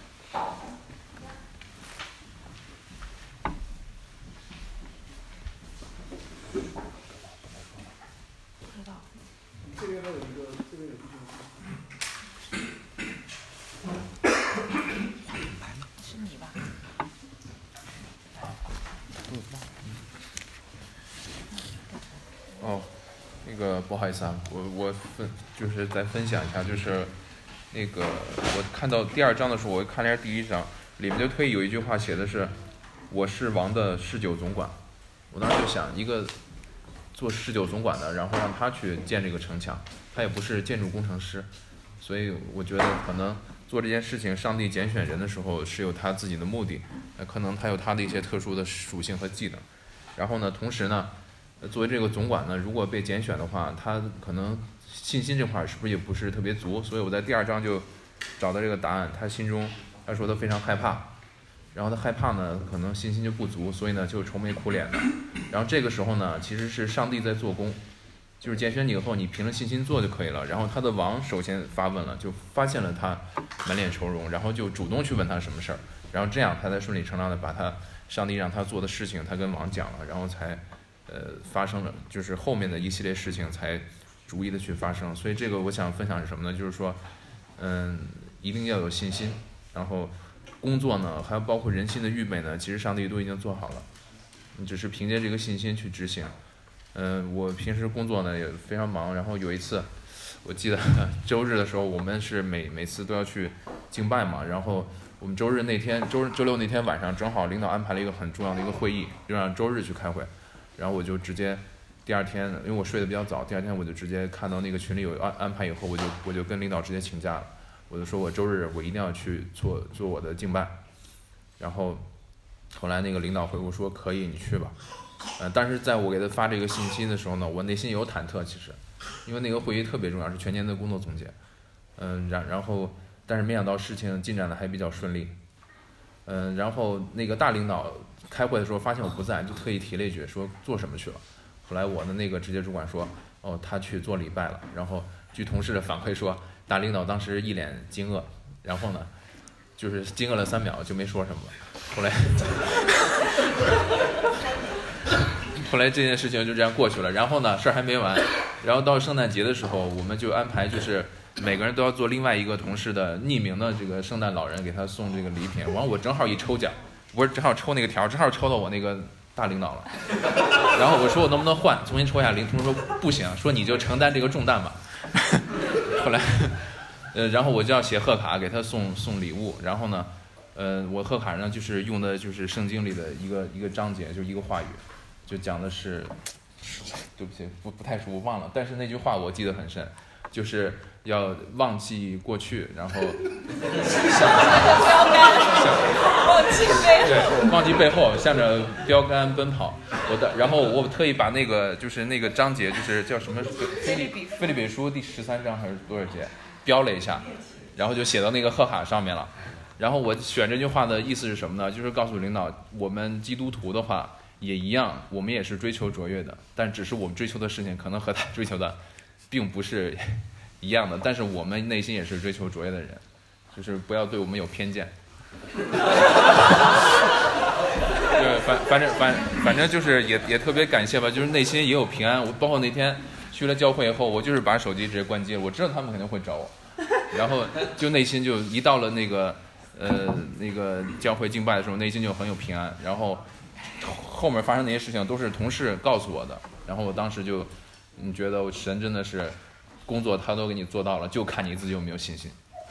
不知道。这边还有一个，这边有一个。 是你吧？ 哦，那个不好意思啊，我就是再分享一下，就是那个我看到第2章的时候，我看了一下第1章，里面的推有一句话写的是“我是王的侍酒总管”，我当时就想，一个做侍酒总管的，然后让他去建这个城墙，他也不是建筑工程师，所以我觉得可能做这件事情，上帝拣选人的时候是有他自己的目的，可能他有他的一些特殊的属性和技能。然后呢，同时呢，作为这个总管呢，如果被拣选的话，他可能信心这块是不是也不是特别足？所以我在第2章就找到这个答案，他心中他说他非常害怕，然后他害怕呢，可能信心就不足，所以呢就愁眉苦脸的。然后这个时候呢，其实是上帝在做工，就是拣选你以后，你凭着信心做就可以了。然后他的王首先发问了，就发现了他满脸愁容，然后就主动去问他什么事儿，然后这样他才顺理成章的把他上帝让他做的事情，他跟王讲了，然后才发生了，就是后面的一系列事情才逐一的去发生。所以这个我想分享是什么呢？就是说，一定要有信心，然后工作呢，还有包括人心的预备呢，其实上帝都已经做好了，你只是凭借这个信心去执行。我平时工作呢也非常忙，然后有一次我记得周日的时候，我们是每次都要去敬拜嘛，然后我们周六那天晚上正好领导安排了一个很重要的一个会议，就让周日去开会，然后我就直接第2天，因为我睡得比较早，第2天我就直接看到那个群里有安排以后，我就跟领导直接请假了。 我就说我周日我一定要去做我的敬拜。然后后来那个领导回复说可以，你去吧。但是在我给他发这个信息的时候呢，我内心有忐忑，其实因为那个会议特别重要，是全年的工作总结。然后但是没想到事情进展的还比较顺利。然后那个大领导开会的时候发现我不在，就特意提了一句说做什么去了。后来我的那个直接主管说他去做礼拜了。然后据同事的反馈说，大领导当时一脸惊愕，然后呢就是惊愕了3秒就没说什么。后来这件事情就这样过去了。然后呢事儿还没完，然后到圣诞节的时候，我们就安排就是每个人都要做另外一个同事的匿名的这个圣诞老人，给他送这个礼品。完我正好一抽奖，不是正好抽那个条，正好抽到我那个大领导了。然后我说我能不能换重新抽一下，同事说不行，说你就承担这个重担吧。后来然后我就要写贺卡给他送礼物。然后呢我贺卡上就是用的就是圣经里的一个章节，就是一个话语，就讲的是对不起不太熟忘了，但是那句话我记得很深，就是要忘记过去，然后忘记背后，向着标杆奔跑。然后我特意把那个就是那个章节，就是叫什么腓立比书第13章还是多少节标了一下，然后就写到那个贺卡上面了。然后我选这句话的意思是什么呢？就是告诉领导，我们基督徒的话也一样，我们也是追求卓越的，但只是我们追求的事情可能和他追求的并不是一样的，但是我们内心也是追求卓越的人，就是不要对我们有偏见。对，反正就是也特别感谢吧，就是内心也有平安。我包括那天去了教会以后，我就是把手机直接关机了，我知道他们肯定会找我，然后就内心就一到了那个教会敬拜的时候，内心就很有平安。然后后面发生那些事情都是同事告诉我的，然后我当时就觉得神真的是工作他都给你做到了，就看你自己有没有信心。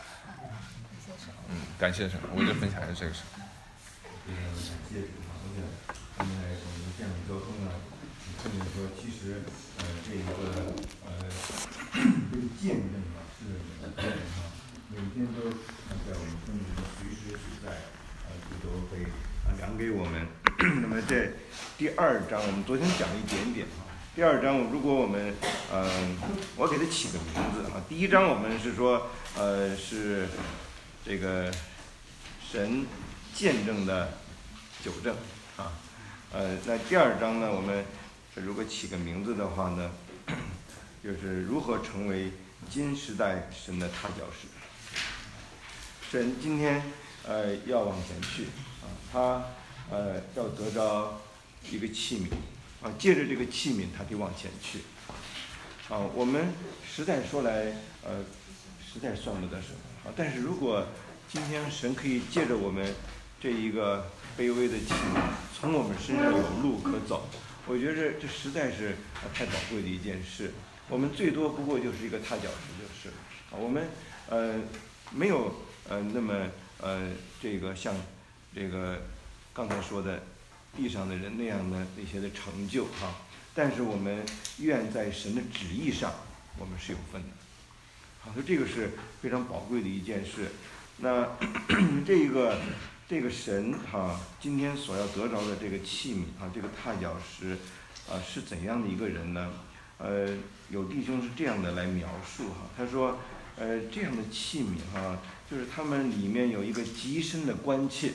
感谢神，我就分享一下这个事。 非常感谢主啊！我想刚才我们这样交通呢，看见说其实这一个这个见证啊，是每个人啊，每天都在我们生命中随时随在主都会量给我们。那么这第2章我们昨天讲了一点点啊。第2章如果我们我给它起个名字啊。第1章我们是说是这个神见证的9证啊。那第2章呢，我们如果起个名字的话呢，就是如何成为今时代神的踏脚石。神今天要往前去啊，他要得着一个器皿啊，借着这个器皿他得往前去啊。我们实在说来实在算不得什么啊，但是如果今天神可以借着我们这一个卑微的器皿，从我们身上有路可走，我觉得这实在是太宝贵的一件事。我们最多不过就是一个踏脚石就是啊，我们没有那么这个像这个刚才说的地上的人那样的那些的成就哈，但是我们愿在神的旨意上我们是有份的。好，所以这个是非常宝贵的一件事。那这个神哈，今天所要得着的这个器皿啊，这个踏脚石是怎样的一个人呢？有弟兄是这样的来描述哈，他说这样的器皿哈，就是他们里面有一个极深的关切，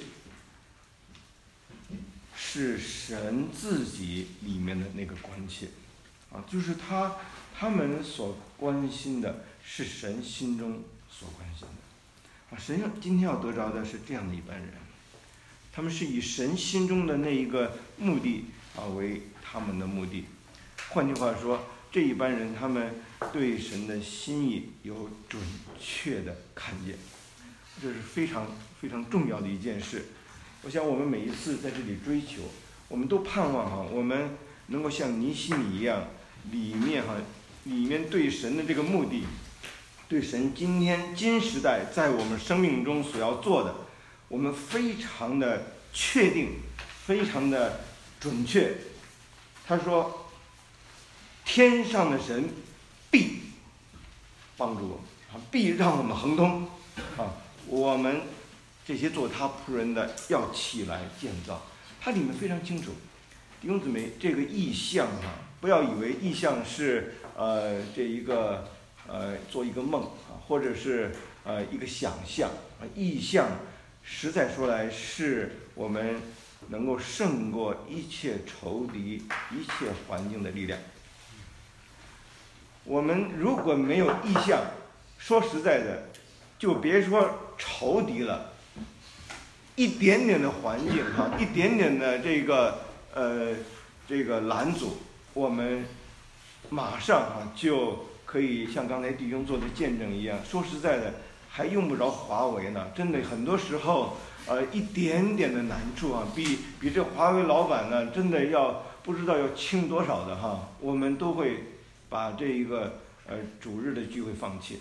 是神自己里面的那个关切啊，就是他们所关心的是神心中所关心的啊。神今天要得着的是这样的一般人，他们是以神心中的那一个目的为他们的目的。换句话说，这一般人他们对神的心意有准确的看见，这是非常非常重要的一件事。我想我们每一次在这里追求，我们都盼望我们能够像尼希米一样，里面对神的这个目的，对神今时代在我们生命中所要做的，我们非常的确定，非常的准确。他说天上的神必帮助我们，必让我们亨通我们这些做他仆人的要起来建造。它里面非常清楚，弟兄姊妹，这个意象不要以为意象是这一个做一个梦或者是一个想象意象实在说来是我们能够胜过一切仇敌、一切环境的力量。我们如果没有意象，说实在的，就别说仇敌了，一点点的环境一点点的这个拦阻，我们马上就可以像刚才弟兄做的见证一样。说实在的，还用不着华为呢，真的很多时候一点点的难处比这华为老板呢真的不知道要轻多少的我们都会把这一个主日的聚会放弃。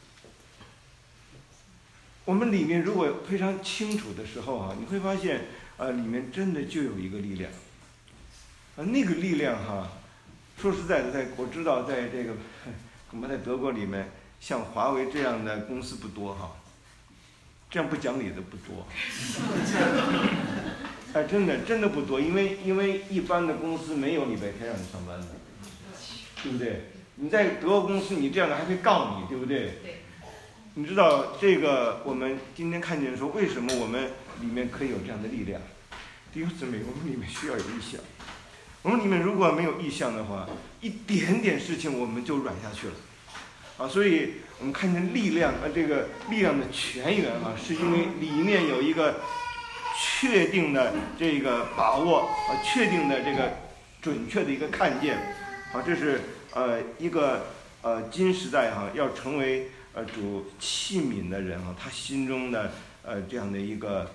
我们里面如果非常清楚的时候你会发现里面真的就有一个力量那个力量说实在的，我知道在这个恐怕在德国里面，像华为这样的公司不多这样不讲理的不多真的不多，因为一般的公司没有礼拜天让你上班的，对不对？你在德国公司你这样的还会告你，对不对？ 对。 你知道这个我们今天看见说为什么我们里面可以有这样的力量？弟兄姊妹，我们里面需要有意向。我们里面如果没有意向的话，一点点事情我们就软下去了所以我们看见力量这个力量的泉源是因为里面有一个确定的这个把握确定的这个准确的一个看见这是一个今时代要成为主器皿的人他心中的这样的一个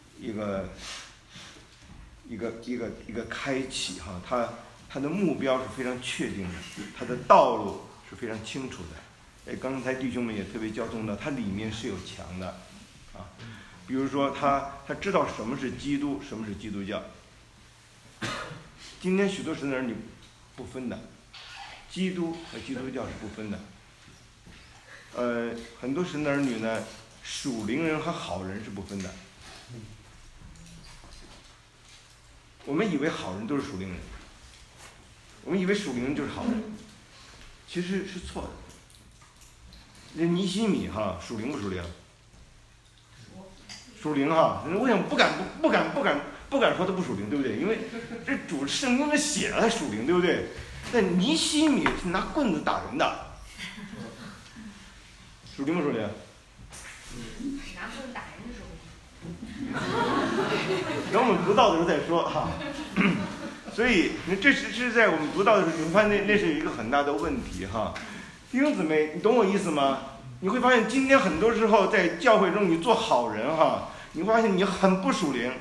开启他的目标是非常确定的，他的道路是非常清楚的。刚才弟兄们也特别交通到，他里面是有墙的比如说他知道什么是基督，什么是基督教。今天许多神的儿女不分的，基督和基督教是不分的。很多神的儿女呢，属灵人和好人是不分的。我们以为好人都是属灵人，我们以为属灵人就是好人，其实是错的。那尼希米属灵不属灵？属灵为什么不敢说他不属灵，对不对？因为这主圣经的写了他属灵，对不对？但尼希米是拿棍子打人的，属灵不属灵？ 拿棍子打人的时候。 等我们读到的时候再说所以这是在我们读到的时候，你会发现那是一个很大的问题弟兄姊妹，你懂我意思吗？你会发现今天很多时候在教会中，你做好人你会发现你很不属灵，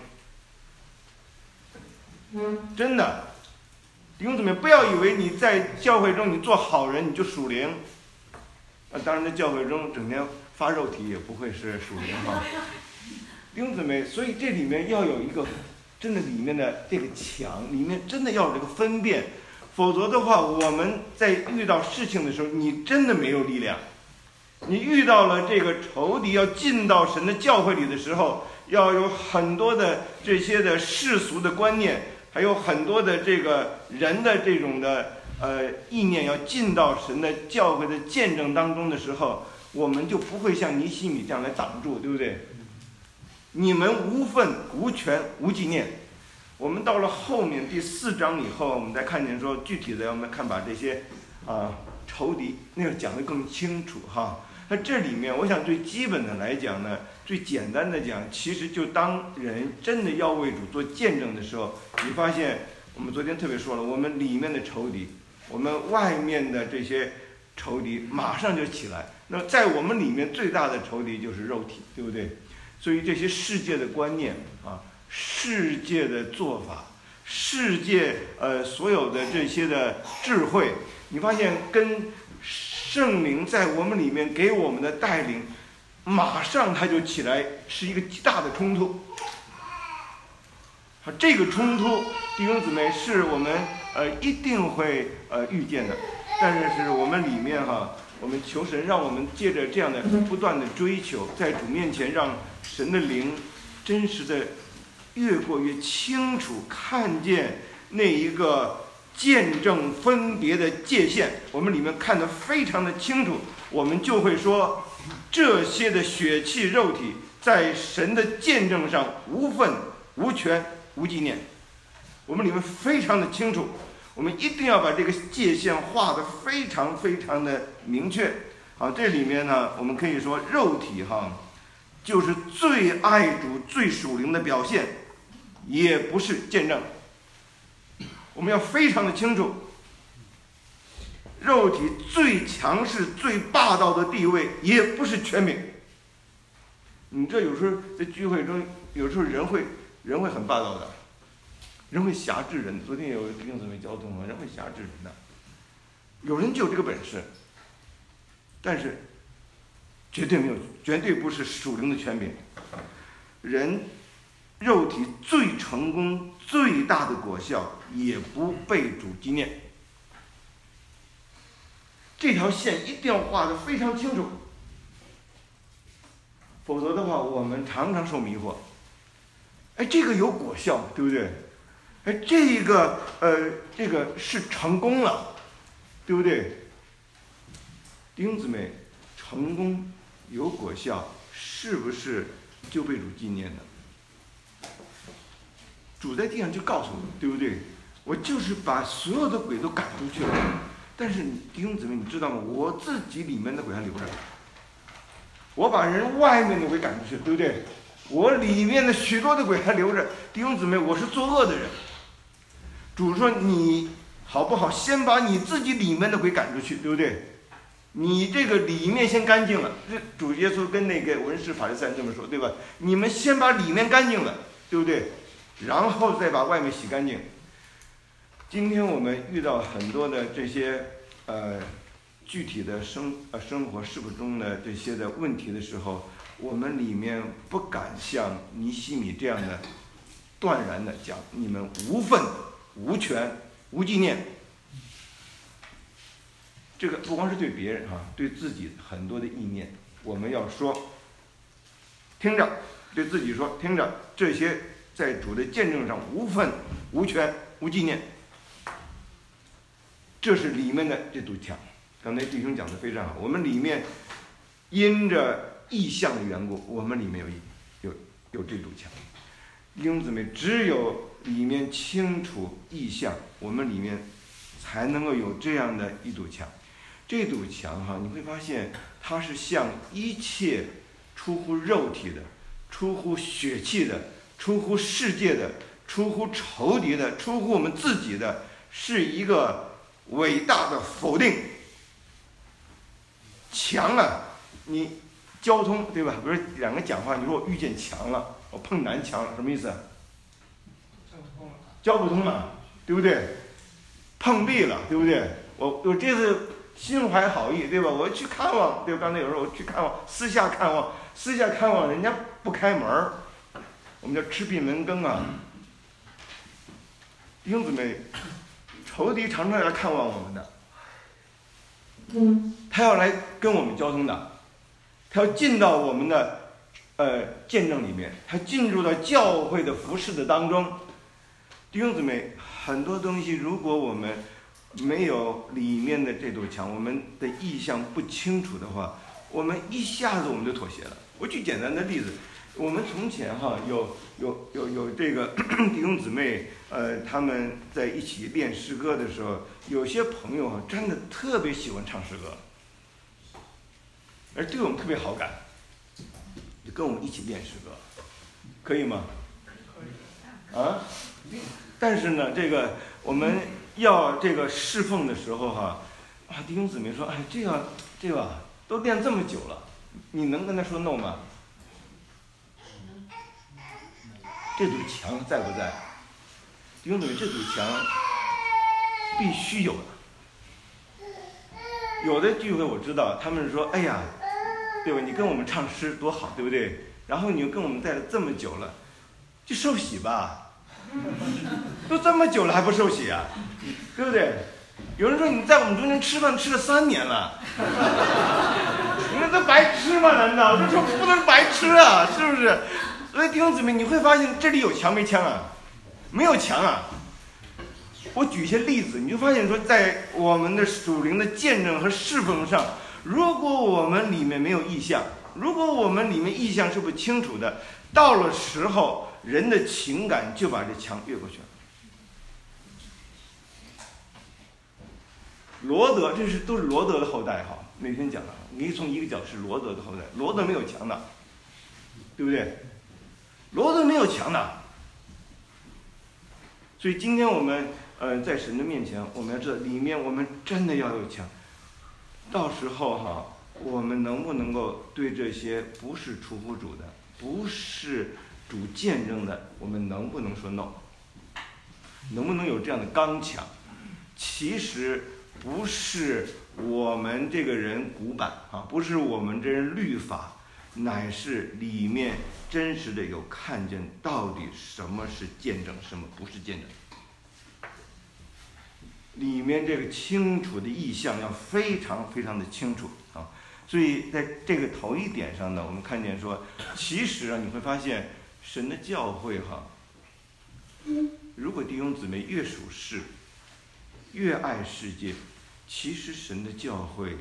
真的。弟兄姊妹，不要以为你在教会中你做好人你就属灵当然在教会中整天发肉体也不会是属灵弟兄姊妹，所以这里面要有一个真的里面的这个墙，里面真的要有这个分辨，否则的话，我们在遇到事情的时候，你真的没有力量。你遇到了这个仇敌要进到神的教会里的时候，要有很多的这些的世俗的观念，还有很多的这个人的这种的意念要进到神的教会的见证当中的时候，我们就不会像尼希米这样来挡住，对不对？你们无份无权无纪念。我们到了后面第4章以后，我们再看见说具体的，我们看把这些仇敌那个讲得更清楚那这里面我想最基本的来讲呢，最简单的讲，其实就当人真的要为主做见证的时候，你发现我们昨天特别说了，我们里面的仇敌，我们外面的这些仇敌马上就起来。那在我们里面最大的仇敌就是肉体，对不对？所以这些世界的观念世界的做法，世界所有的这些的智慧，你发现跟圣灵在我们里面给我们的带领，马上它就起来，是一个极大的冲突。这个冲突，弟兄姊妹，是我们一定会遇见的。但是我们里面我们求神让我们借着这样的不断的追求，在主面前让神的灵真实的越过越清楚，看见那一个见证分别的界限，我们里面看得非常的清楚，我们就会说这些的血气肉体在神的见证上无份无权无纪念，我们里面非常的清楚，我们一定要把这个界限画得非常非常的明确。好，这里面呢，我们可以说肉体就是最爱主最属灵的表现，也不是见证。我们要非常的清楚，肉体最强势最霸道的地位也不是权柄。你这有时候在聚会中，有时候人会很霸道的，人会辖制人。昨天有弟兄姊妹交通，人会辖制人的，有人就有这个本事，但是绝对不是属灵的权柄。人肉体最成功最大的果效也不被主纪念，这条线一定要画得非常清楚，否则的话我们常常受迷惑。这个有果效，对不对？这个是成功了，对不对？弟兄姊妹，成功有果效，是不是就被主纪念的？主在地上就告诉我们，对不对？我就是把所有的鬼都赶出去了，但是弟兄姊妹，你知道吗？我自己里面的鬼还留着，我把人外面的鬼赶出去，对不对？我里面的许多的鬼还留着。弟兄姊妹，我是作恶的人。主说你好不好？先把你自己里面的鬼赶出去，对不对？你这个里面先干净了，主耶稣跟那个文士法利赛人这么说，对吧？你们先把里面干净了，对不对？然后再把外面洗干净。今天我们遇到很多的这些具体的生活事物中的这些的问题的时候，我们里面不敢像尼希米这样的断然的讲，你们无份无权无纪念。这个不光是对别人对自己很多的意念，我们要说，听着，对自己说，听着，这些在主的见证上无份无权无纪念，这是里面的这堵墙。刚才弟兄讲的非常好，我们里面因着意象的缘故，我们里面有这堵墙。弟兄姊妹，只有里面清楚意象，我们里面才能够有这样的一堵墙。这堵墙你会发现它是向一切出乎肉体的、出乎血气的、出乎世界的、出乎仇敌的、出乎我们自己的，是一个伟大的否定。墙你交通对吧？比如两个讲话，你说我遇见墙了，我碰南墙了，什么意思？交不通了，对不对？碰壁了，对不对？我这次心怀好意，对吧？我去看望，对吧？刚才有时候我去看望，私下看望，人家不开门，我们叫吃闭门羹弟兄姊妹，仇敌常常来看望我们的，他要来跟我们交通的，他要进到我们的见证里面，他进入到教会的服事的当中。弟兄姊妹，很多东西如果我们没有里面的这堵墙，我们的意向不清楚的话，我们一下子我们就妥协了。我举简单的例子，我们从前有这个弟兄姊妹，他们在一起练诗歌的时候，有些朋友真的特别喜欢唱诗歌，而对我们特别好感，就跟我们一起练诗歌，可以吗？但是呢，这个我们要这个侍奉的时候弟兄姊妹说，这个都练这么久了，你能跟他说 no 吗？这堵墙在不在？弟兄姊妹，这堵墙必须有的。有的聚会我知道，他们说，哎呀，对吧？你跟我们唱诗多好，对不对？然后你又跟我们在了这么久了，就受洗吧。都这么久了还不受洗啊，对不对？ 有人说你在我们中间吃饭吃了3年了，你说这白吃吗？难道这说不能白吃啊？是不是？所以弟兄姊妹，你会发现这里有墙没墙啊？没有墙啊！我举一些例子，你就发现说，在我们的属灵的见证和侍奉上，如果我们里面没有意向，如果我们里面意向是不清楚的，到了时候，人的情感就把这墙越过去了。罗德，这都是罗德的后代哈。那天讲了，你从一个角是罗德的后代，罗德没有墙的，对不对？罗德没有墙的。所以今天我们在神的面前，我们要知道里面我们真的要有墙。到时候哈，我们能不能够对这些不是出乎主的，不是主见证的，我们能不能说 no？ 能不能有这样的刚强？其实不是我们这个人古板啊，不是我们这人律法，乃是里面真实的有看见到底什么是见证，什么不是见证。里面这个清楚的意象要非常非常的清楚啊，所以在这个头一点上呢，我们看见说，其实啊，你会发现神的教会哈，如果弟兄姊妹越属世，越爱世界，其实神的教会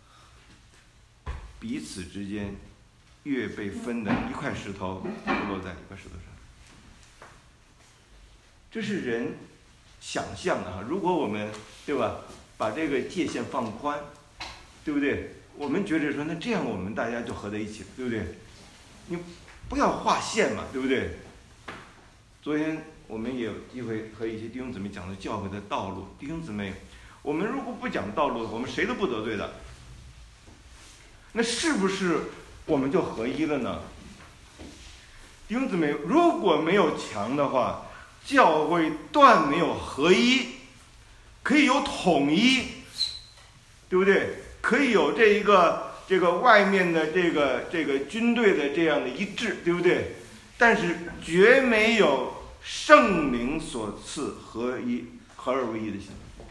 彼此之间越被分的一块石头不落在一块石头上，这是人想象的哈。如果我们对吧，把这个界限放宽，对不对？我们觉得说，那这样我们大家就合在一起了，对不对？你不要划线嘛，对不对？昨天我们也有机会和一些弟兄姊妹讲的教会的道路。弟兄姊妹，我们如果不讲道路，我们谁都不得罪的，那是不是我们就合一了呢？弟兄姊妹，如果没有墙的话，教会断没有合一，可以有统一，对不对？可以有这个外面的这个军队的这样的一致，对不对？但是绝没有圣灵所赐合而为一的心，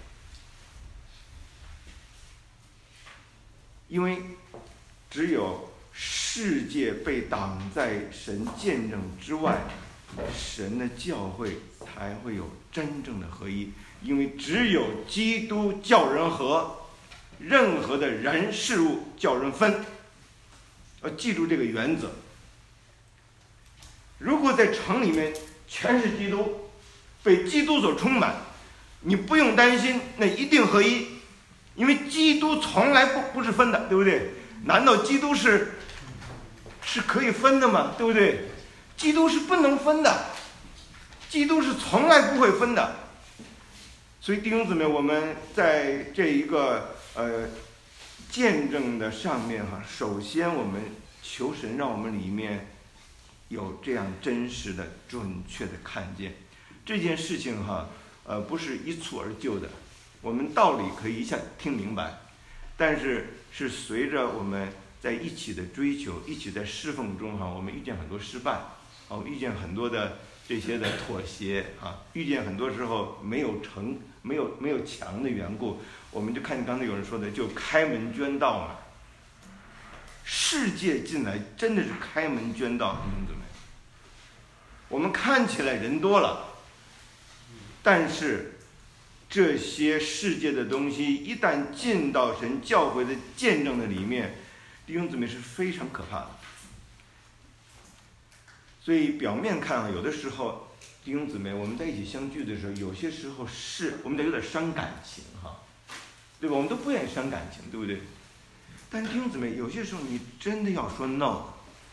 因为只有世界被挡在神见证之外，神的教会才会有真正的合一。因为只有基督叫人合，任何的人事物叫人分。要记住这个原则。如果在城里面全是基督，被基督所充满，你不用担心，那一定合一，因为基督从来不是分的，对不对？难道基督是可以分的吗？对不对？基督是不能分的，基督是从来不会分的。所以弟兄姊妹，我们在这一个见证的上面哈，首先我们求神让我们里面有这样真实的、准确的看见这件事情哈，不是一蹴而就的。我们道理可以一下听明白，但是是随着我们在一起的追求、一起在侍奉中哈，我们遇见很多失败，遇见很多的这些的妥协啊，遇见很多时候没有墙的缘故，我们就看见刚才有人说的，就开门捐道嘛。世界进来真的是开门捐道，弟兄姊妹。我们看起来人多了，但是这些世界的东西一旦进到神教会的见证的里面，弟兄姊妹是非常可怕的。所以表面看啊，有的时候弟兄姊妹我们在一起相聚的时候，有些时候是我们得有点伤感情哈，对吧？我们都不愿意伤感情，对不对？但弟兄姊妹，有些时候你真的要说 no，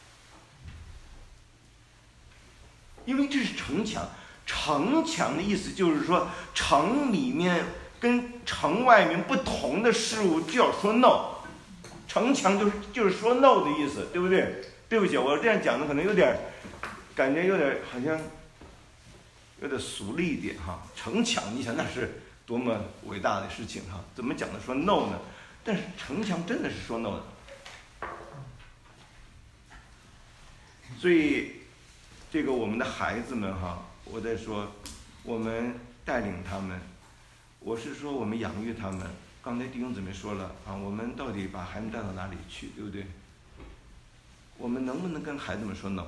因为这是城墙。城墙的意思就是说，城里面跟城外面不同的事物就要说 no。城墙就是说 no 的意思，对不对？对不起，我这样讲的可能有点感觉有点好像有点俗了一点哈。城墙，你想那是多么伟大的事情哈？怎么讲的说 no 呢？但是城墙真的是说 no 的。所以这个我们的孩子们哈，我在说我们带领他们， 我是说我们养育他们。刚才弟兄姊妹说了啊，我们到底把孩子带到哪里去，对不对？我们能不能跟孩子们说 no？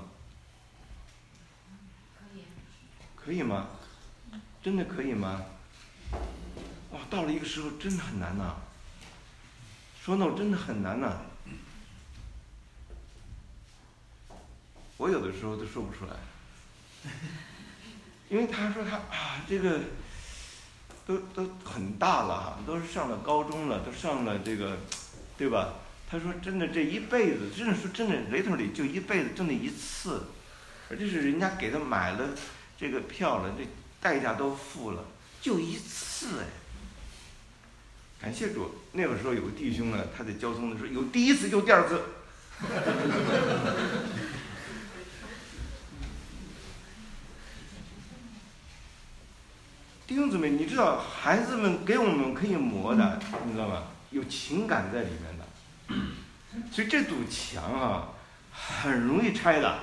可以吗？真的可以吗？哇，到了一个时候真的很难呐，说 no 真的很难呐。我有的时候都说不出来，因为他说他这个都很大了哈，都上了高中了，都上了这个，对吧？他说真的这一辈子，真的说真的 literally 就一辈子就那一次，而且是人家给他买了这个票了，这代价都付了，就一次哎。感谢主，那个时候有个弟兄呢，他在交通的时候有第一次就第二次。弟兄姊妹，你知道孩子们给我们可以磨的，你知道吗？有情感在里面的，所以这堵墙啊，很容易拆的。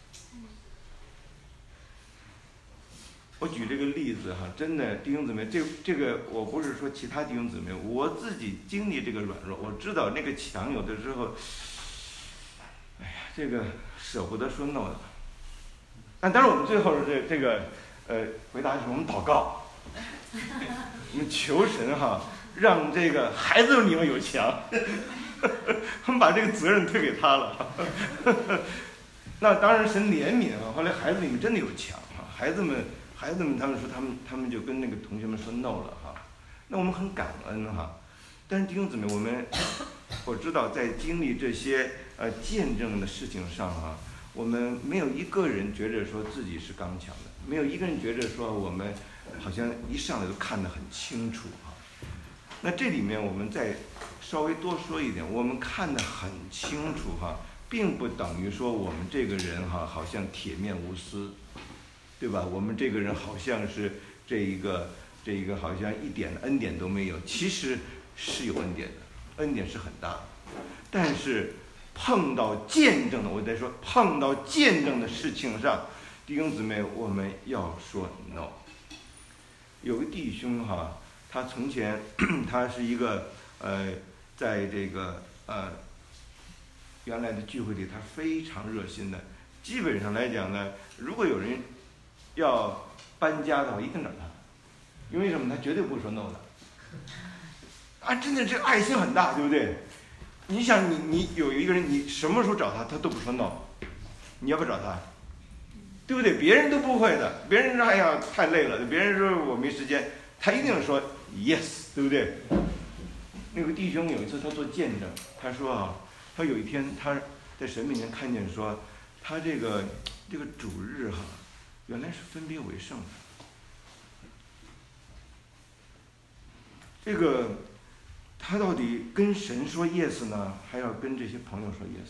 我举这个例子哈，真的弟兄姊妹，这个我不是说其他弟兄姊妹，我自己经历这个软弱，我知道那个墙有的时候，哎呀，这个舍不得说 no 的。但当然我们最后这个回答就是我们祷告。我们求神哈，让这个孩子里面有墙，我们把这个责任推给他了。那当然神怜悯啊，后来孩子里面真的有墙哈，孩子们他们说他们就跟那个同学们说 no 了哈，那我们很感恩哈。但是弟兄姊妹，我知道在经历这些见证的事情上哈，我们没有一个人觉着说自己是刚强的，没有一个人觉着说我们好像一上来都看得很清楚哈。那这里面我们再稍微多说一点，我们看得很清楚哈，并不等于说我们这个人哈好像铁面无私，对吧？我们这个人好像是这一个好像一点恩典都没有，其实是有恩典的，恩典是很大的。但是碰到见证的，我在说碰到见证的事情上，弟兄姊妹，我们要说 no。有个弟兄哈，他从前他是一个在这个原来的聚会里，他非常热心的。基本上来讲呢，如果有人要搬家的话，一定找他，因为什么？他绝对不说 no 的。啊，真的这爱心很大，对不对？你想你有一个人，你什么时候找他，他都不说 no， 你要不找他？对不对？别人都不会的，别人说哎呀太累了，别人说我没时间，他一定说 yes， 对不对？那个弟兄有一次他做见证，他说啊，他有一天他在神面前看见说，他这个主日哈，原来是分别为圣的。这个他到底跟神说 yes 呢，还要跟这些朋友说 yes？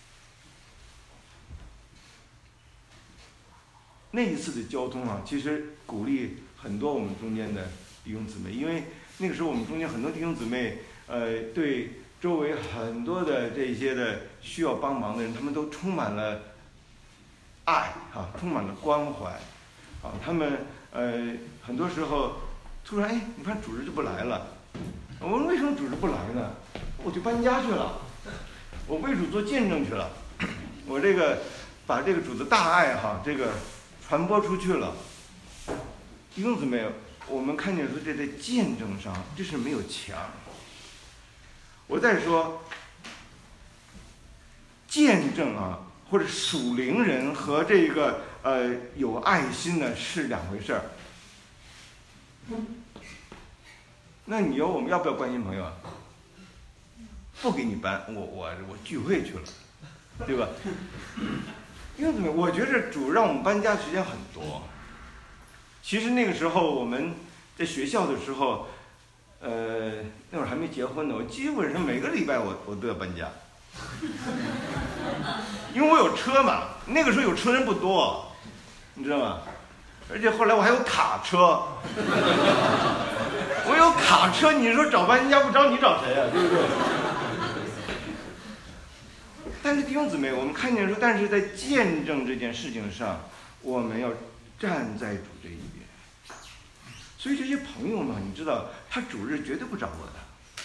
那一次的交通啊，其实鼓励很多我们中间的弟兄姊妹，因为那个时候我们中间很多弟兄姊妹，对周围很多的这些的需要帮忙的人，他们都充满了爱啊，充满了关怀啊，他们很多时候突然你看主日就不来了，我问为什么主日不来呢？我就搬家去了，我为主做见证去了，我这个把这个主的大爱哈，这个传播出去了。弟兄姊妹，我们看见说这在见证上这是没有墙。我再说见证啊，或者属灵人和这个有爱心呢是两回事儿。那我们要不要关心朋友啊？不给你搬，我聚会去了，对吧？因为怎么？我觉着主让我们搬家时间很多。其实那个时候我们在学校的时候，那会儿还没结婚呢，我基本上每个礼拜我都要搬家，因为我有车嘛。那个时候有车人不多，你知道吗？而且后来我还有卡车，我有卡车，你说找搬家不找你找谁啊？对不对？但是弟兄姊妹，我们看见说，但是在见证这件事情上，我们要站在主这一边。 所以这些朋友嘛，你知道，他主日绝对不找我的。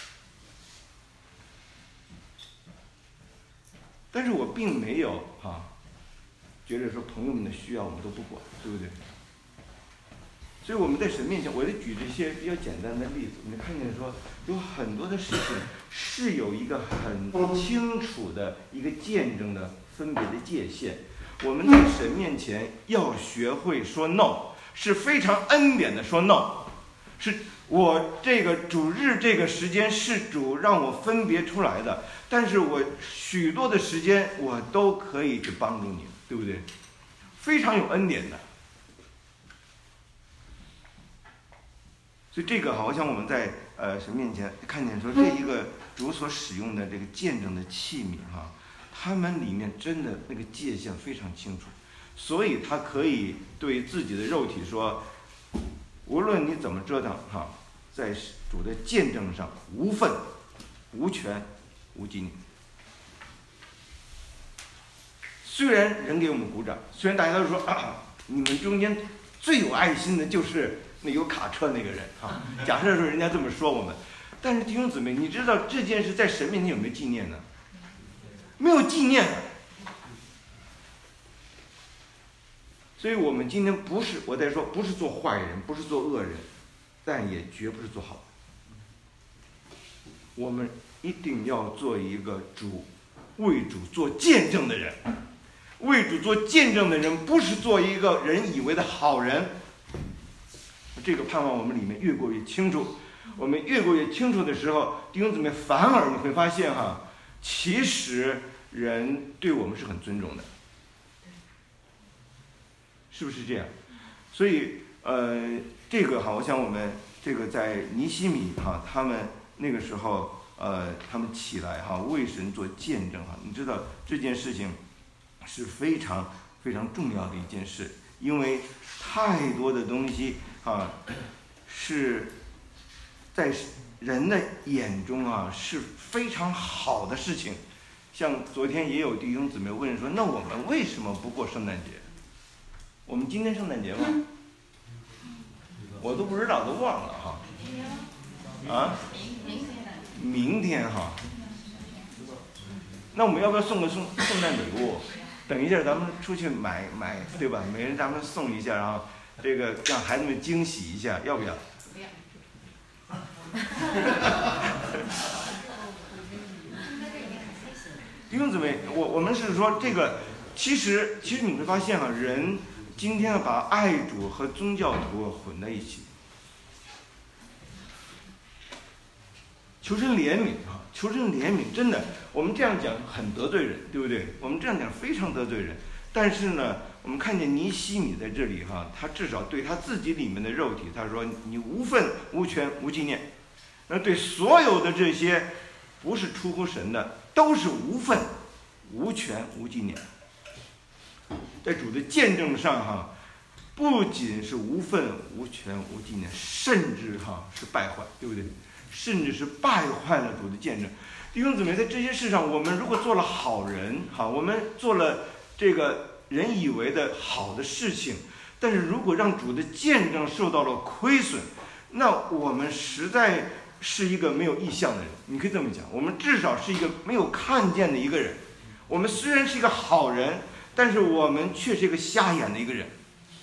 但是我并没有觉得说朋友们的需要我们都不管，对不对？所以我们在神面前，我就举这些比较简单的例子，你看见说有很多的事情是有一个很清楚的一个见证的分别的界限。我们在神面前要学会说 no， 是非常恩典的说 no， 是我这个主日这个时间是主让我分别出来的，但是我许多的时间我都可以去帮助你，对不对？非常有恩典的。所以这个好像我们在神面前看见说，这一个主所使用的这个见证的器皿他们里面真的那个界限非常清楚，所以他可以对自己的肉体说，无论你怎么折腾在主的见证上无份、无权、无纪念。虽然人给我们鼓掌，虽然大家都说你们中间最有爱心的就是那有卡车那个人假设说人家这么说我们，但是弟兄姊妹，你知道这件事在神面前有没有纪念呢？没有纪念的。所以我们今天不是，我在说不是做坏人，不是做恶人，但也绝不是做好人。我们一定要做一个为主做见证的人。为主做见证的人，不是做一个人以为的好人。这个盼望我们里面越过越清楚。我们越过越清楚的时候，弟兄姊妹，反而你会发现其实人对我们是很尊重的，是不是这样？所以这个好像我们这个在尼希米他们那个时候他们起来为神做见证你知道这件事情是非常非常重要的一件事，因为太多的东西是在人的眼中是非常好的事情。像昨天也有弟兄姊妹问说，那我们为什么不过圣诞节？我们今天圣诞节吗？我都不知道，都忘了明天那我们要不要送圣诞礼物？等一下咱们出去买，对吧？每人咱们送一下，然后这个让孩子们惊喜一下，要不要？ 不要。 弟兄姊妹，我们是说这个，其实你会发现人今天把爱主和宗教徒混在一起。求神怜悯求神怜悯，真的，我们这样讲很得罪人，对不对？我们这样讲非常得罪人。但是呢，我们看见尼希米在这里他至少对他自己里面的肉体，他说你无份、无权、无纪念。那对所有的这些不是出乎神的，都是无份、无权、无纪念。在主的见证上不仅是无份、无权、无纪念，甚至是败坏，对不对？甚至是败坏了主的见证。弟兄姊妹，在这些事上，我们如果做了好人我们做了这个人以为的好的事情，但是如果让主的见证受到了亏损，那我们实在是一个没有意向的人。你可以这么讲，我们至少是一个没有看见的一个人。我们虽然是一个好人，但是我们却是一个瞎眼的一个人。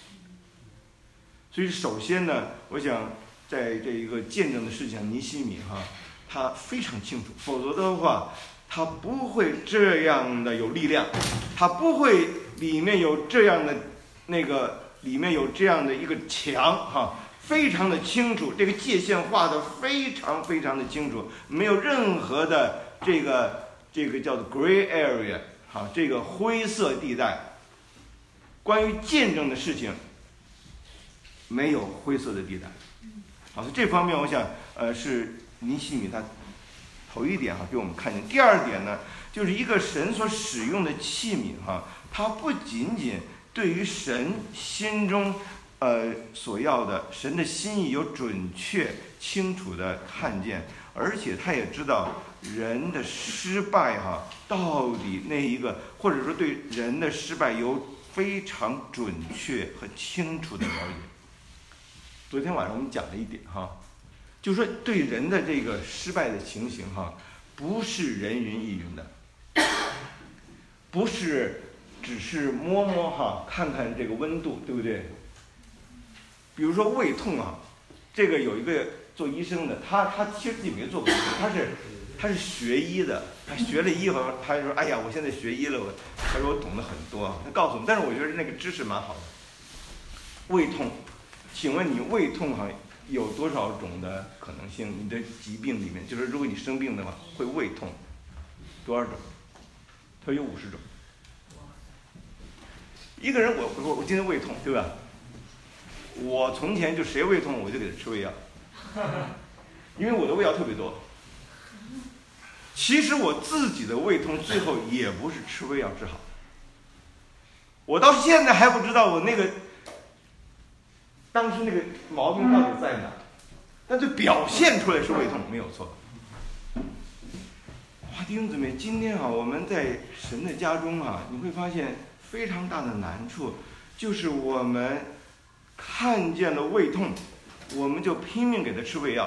所以首先呢，我想在这一个见证的事情上，尼希米他非常清楚，否则的话他不会这样的有力量，他不会里面有这样的里面有这样的一个墙非常的清楚，这个界限画的非常非常的清楚，没有任何的这个叫做 gray area 这个灰色地带。关于见证的事情没有灰色的地带。所以这方面我想是尼希米他头一点给我们看见。第二点呢，就是一个神所使用的器皿它不仅仅对于神心中所要的神的心意有准确清楚的看见，而且他也知道人的失败到底那一个，或者说对人的失败有非常准确和清楚的了解。 昨天晚上我们讲了一点哈，就说对人的这个失败的情形哈，不是人云亦云的，不是只是摸摸哈，看看这个温度，对不对？比如说胃痛啊，这个有一个做医生的，他其实自己没做过，他是学医的，他学了医后，他说哎呀，我现在学医了，他说我懂得很多，他告诉我们，但是我觉得那个知识蛮好的。胃痛，请问你胃痛哈有多少种的可能性？你的疾病里面，就是如果你生病的话，会胃痛多少种？他有50种。一个人我今天胃痛，对吧？我从前就谁胃痛我就给他吃胃药，因为我的胃药特别多。其实我自己的胃痛最后也不是吃胃药治好，我到现在还不知道我那个当时那个毛病到底在哪，但是表现出来是胃痛没有错。哇，弟兄姊妹，今天啊我们在神的家中啊，你会发现非常大的难处，就是我们看见了胃痛，我们就拼命给他吃胃药。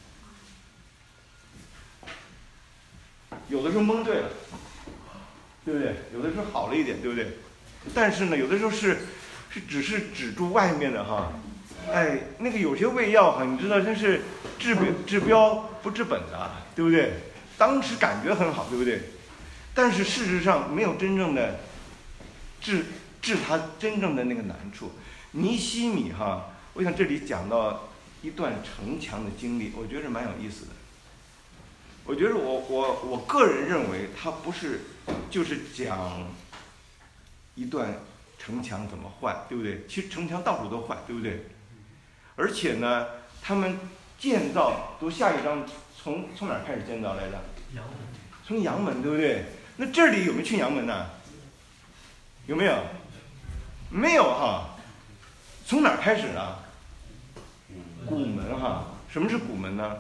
有的时候蒙对了，对不对？有的时候好了一点，对不对？但是呢，有的时候是只是止住外面的哈，哎，那个有些胃药哈，你知道，真是治标不治本的，对不对？当时感觉很好，对不对？但是事实上没有真正的治他真正的那个难处。尼希米哈，我想这里讲到一段城墙的经历，我觉得蛮有意思的。我觉得我个人认为，他不是就是讲一段城墙怎么坏，对不对？其实城墙到处都坏，对不对？而且呢，他们建造，读下一章，从哪儿开始建造来着？从阳门，对不对？那这里有没有去阳门呢？有没有？没有哈。从哪儿开始呢？古门哈。什么是古门呢？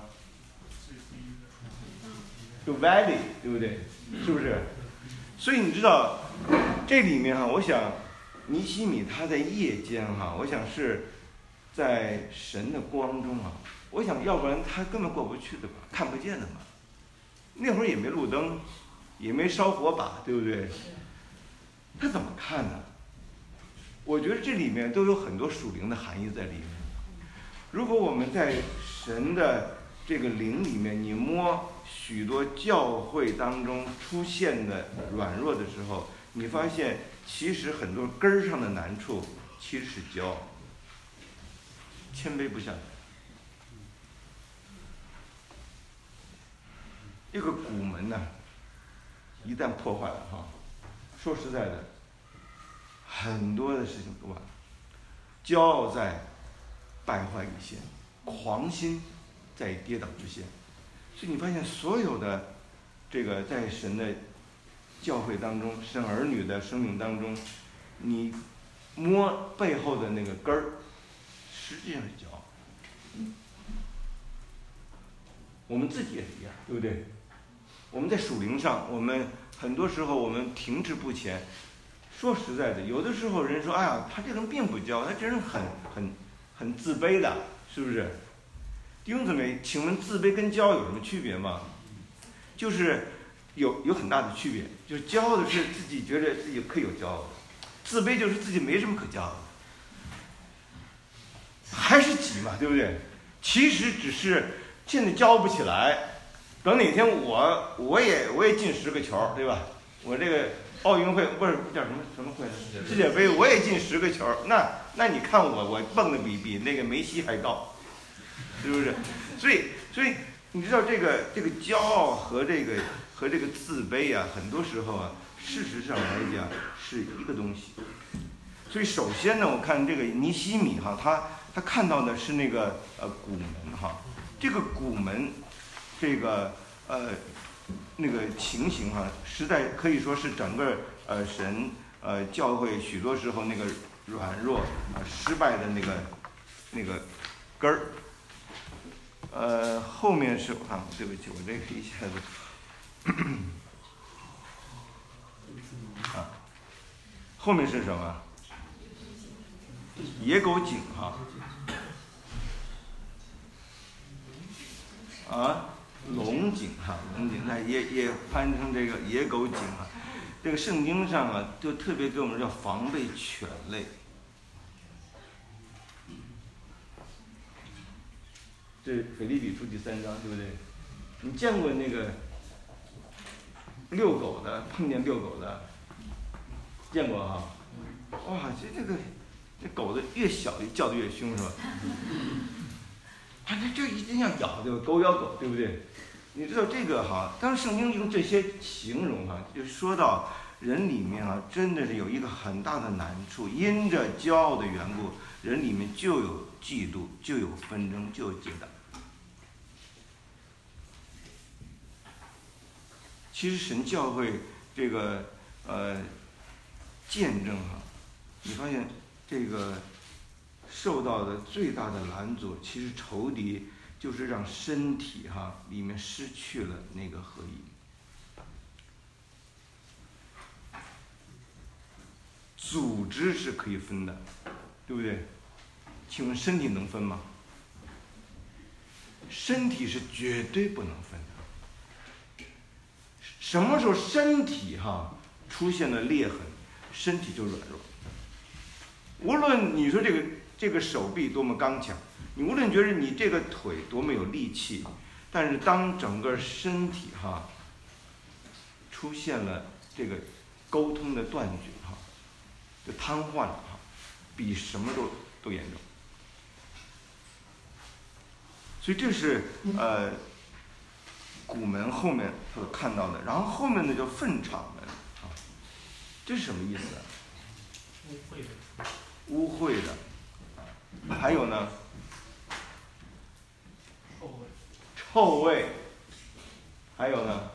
就 valley， 对不对？是不是？所以你知道这里面哈，我想尼希米他在夜间哈，我想是在神的光中啊，我想要不然他根本过不去的吧，看不见的嘛。那会儿也没路灯，也没烧火把，对不对？他怎么看呢？我觉得这里面都有很多属灵的含义在里面。如果我们在神的这个灵里面，你摸许多教会当中出现的软弱的时候，你发现其实很多根儿上的难处其实是骄傲，谦卑不下来。这个古门呢，一旦破坏了哈，说实在的，很多的事情都完了。骄傲在败坏以先，狂心在跌倒之先。所以你发现所有的这个在神的教会当中，神儿女的生命当中，你摸背后的那个根儿，实际上是骄傲。我们自己也是一样，对不对？我们在属灵上，我们很多时候我们停滞不前。说实在的，有的时候人说，哎呀，他这个人并不骄傲，他这人很自卑的，是不是？弟兄姊妹，请问自卑跟骄傲有什么区别吗？就是有很大的区别。就是骄傲的是自己觉得自己可以有骄傲的，自卑就是自己没什么可骄傲的，还是己嘛，对不对？其实只是现在骄傲不起来，等哪天我也进10个球，对吧？我这个奥运会不是叫什么会？世界杯我也进10个球，那你看我蹦的比那个梅西还高，是不是？所以你知道这个骄傲和这个自卑啊，很多时候啊，事实上来讲是一个东西。所以首先呢，我看这个尼希米哈，他看到的是那个古门哈，这个古门这个那个情形哈，实在可以说是整个神教会许多时候那个软弱失败的那个根儿。后面是对不起，我这个一下子后面是什么？野狗井哈。 啊，龙井哈，龙井那也翻成这个野狗井啊。这个圣经上啊，就特别给我们叫防备犬类。这腓立比书第3章，对不对？你见过那个遛狗的，碰见遛狗的，见过哈？哇，这狗的越小叫的越凶是吧？反正就一定要咬，对吧？狗咬狗，对不对？你知道这个哈？当然圣经用这些形容哈，就说到人里面啊，真的是有一个很大的难处，因着骄傲的缘故，人里面就有嫉妒，就有纷争，就有结党。其实神教会这个见证哈，你发现这个受到的最大的拦阻，其实仇敌就是让身体哈里面失去了那个合一。组织是可以分的，对不对？请问身体能分吗？身体是绝对不能分的。什么时候身体哈出现了裂痕，身体就软弱。无论你说这个手臂多么刚强，你无论觉得你这个腿多么有力气，但是当整个身体哈出现了这个沟通的断绝哈，就瘫痪了哈，比什么都严重。所以这是古门后面所看到的，然后后面呢叫粪场门啊，这是什么意思啊？污秽的，还有呢？臭味，还有呢？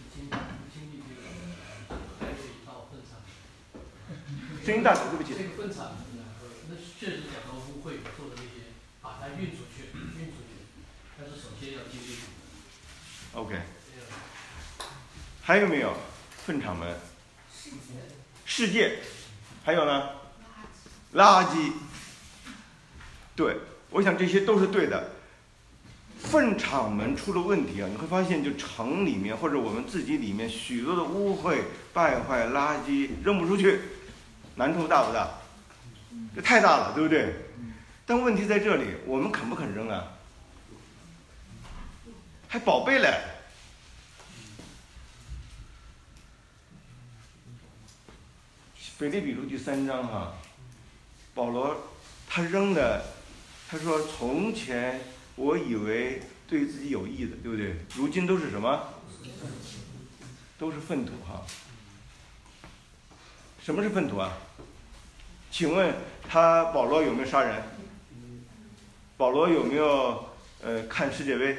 声音大点，对不起。 这个粪场，那确实讲到污秽做的那些，把它运出去，但是首先要经历。 OK， 还有没有粪场门？世界，还有呢？垃圾。对，我想这些都是对的。粪场门出了问题啊，你会发现就城里面或者我们自己里面许多的污秽、败坏、垃圾扔不出去，难处大不大？这太大了，对不对？但问题在这里，我们肯不肯扔啊？还宝贝嘞！腓立比书第3章哈，保罗他扔的，他说从前我以为对自己有益的，对不对？如今都是什么？都是粪土哈。什么是粪土啊？请问保罗有没有杀人？保罗有没有看世界杯？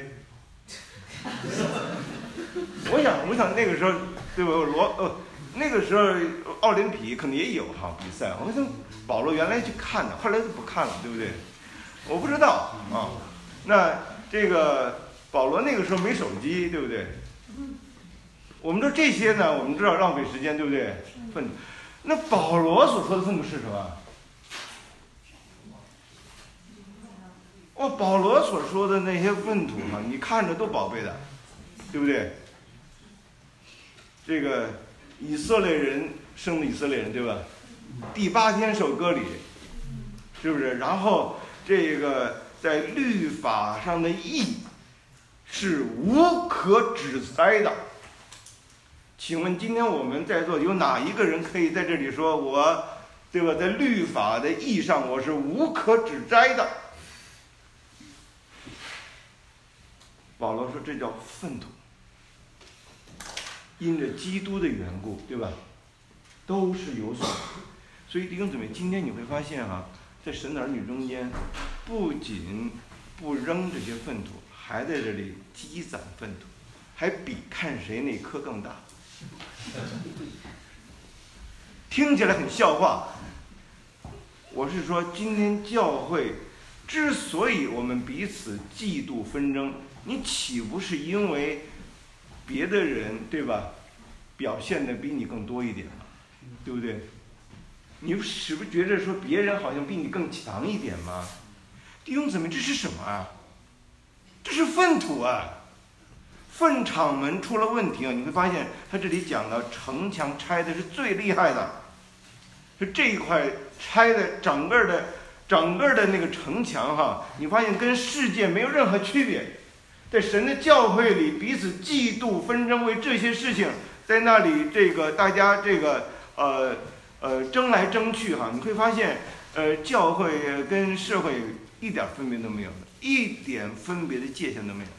我想那个时候，对吧？那个时候奥林匹可能也有哈比赛。我想保罗原来去看的，后来就不看了，对不对？我不知道啊。那这个保罗那个时候没手机，对不对？我们说这些呢，我们知道浪费时间，对不对？粪土。那保罗所说的粪土是什么？保罗所说的那些粪土哈，你看着都宝贝的，对不对？这个以色列人生的以色列人，对吧？第8天受割礼，是不是？然后这个在律法上的义是无可指摘的。请问今天我们在座有哪一个人可以在这里说我，对吧？在律法的义上我是无可指摘的？保罗说这叫粪土，因着基督的缘故，对吧？都是有所。所以弟兄姊妹，今天你会发现哈，在神的儿女中间，不仅不扔这些粪土，还在这里积攒粪土，还比看谁那颗更大。听起来很笑话。我是说，今天教会之所以我们彼此嫉妒纷争，你岂不是因为别的人，对吧，表现的比你更多一点吗？对不对？你是不是觉得说别人好像比你更强一点吗？弟兄姊妹，这是什么啊？这是粪土啊！ 粪场门出了问题啊！你会发现他这里讲到城墙拆的是最厉害的，是这一块拆的整个的那个城墙哈，你发现跟世界没有任何区别。在神的教会里，彼此嫉妒纷争，为这些事情在那里大家争来争去哈，你会发现教会跟社会一点分别都没有的，一点分别的界限都没有。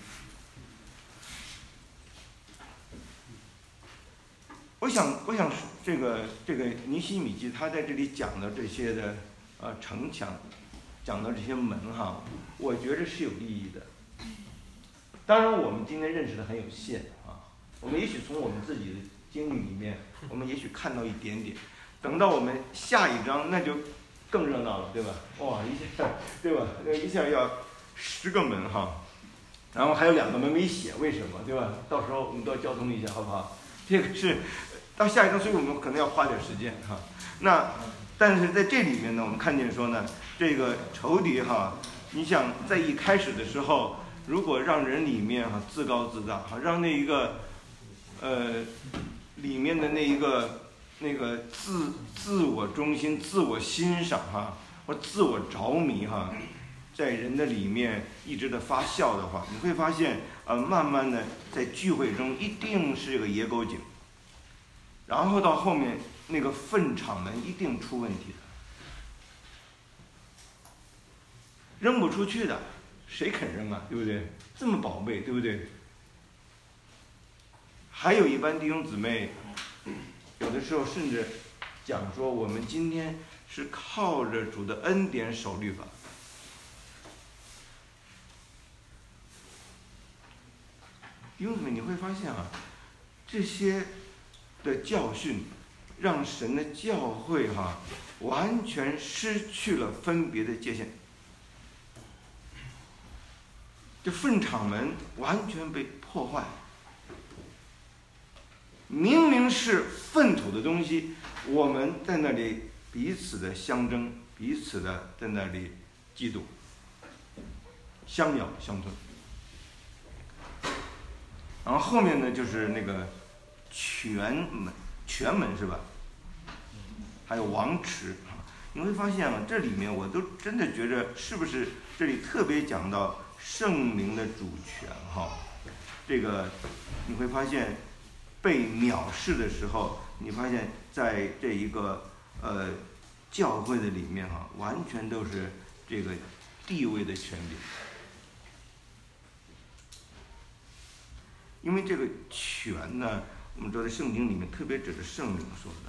我想这个尼希米记他在这里讲的这些的城墙，讲到这些门哈，我觉得是有意义的。当然我们今天认识的很有限啊，我们也许从我们自己的经历里面，我们也许看到一点点，等到我们下一章那就更热闹了，对吧？哇，一下对吧？一下要10个门哈，然后还有2个门没写，为什么？对吧？到时候我们都要交通一下，好不好？这个是到下一章，所以我们可能要花点时间哈。但是在这里面呢，我们看见说呢，这个仇敌哈，你想在一开始的时候，如果让人里面哈自高自大哈，让那一个里面的那个自我中心、自我欣赏哈，或自我着迷哈，在人的里面一直的发酵的话，你会发现慢慢的在聚会中一定是个野狗井，然后到后面那个粪场门一定出问题的，扔不出去的，谁肯扔啊？对不对？这么宝贝，对不对？还有一般弟兄姊妹，有的时候甚至讲说，我们今天是靠着主的恩典守律法。弟兄姊妹，你会发现啊，这些的教训让神的教会完全失去了分别的界限，这粪场门完全被破坏。明明是粪土的东西，我们在那里彼此的相争，彼此的在那里嫉妒，相咬相吞。然后后面呢，就是那个泉门是吧？还有王池，你会发现这里面我都真的觉着，是不是这里特别讲到圣灵的主权这个你会发现被藐视的时候，你发现在这一个教会的里面完全都是这个地位的权柄。因为这个权呢，我们知道在圣经里面特别指着圣灵说的。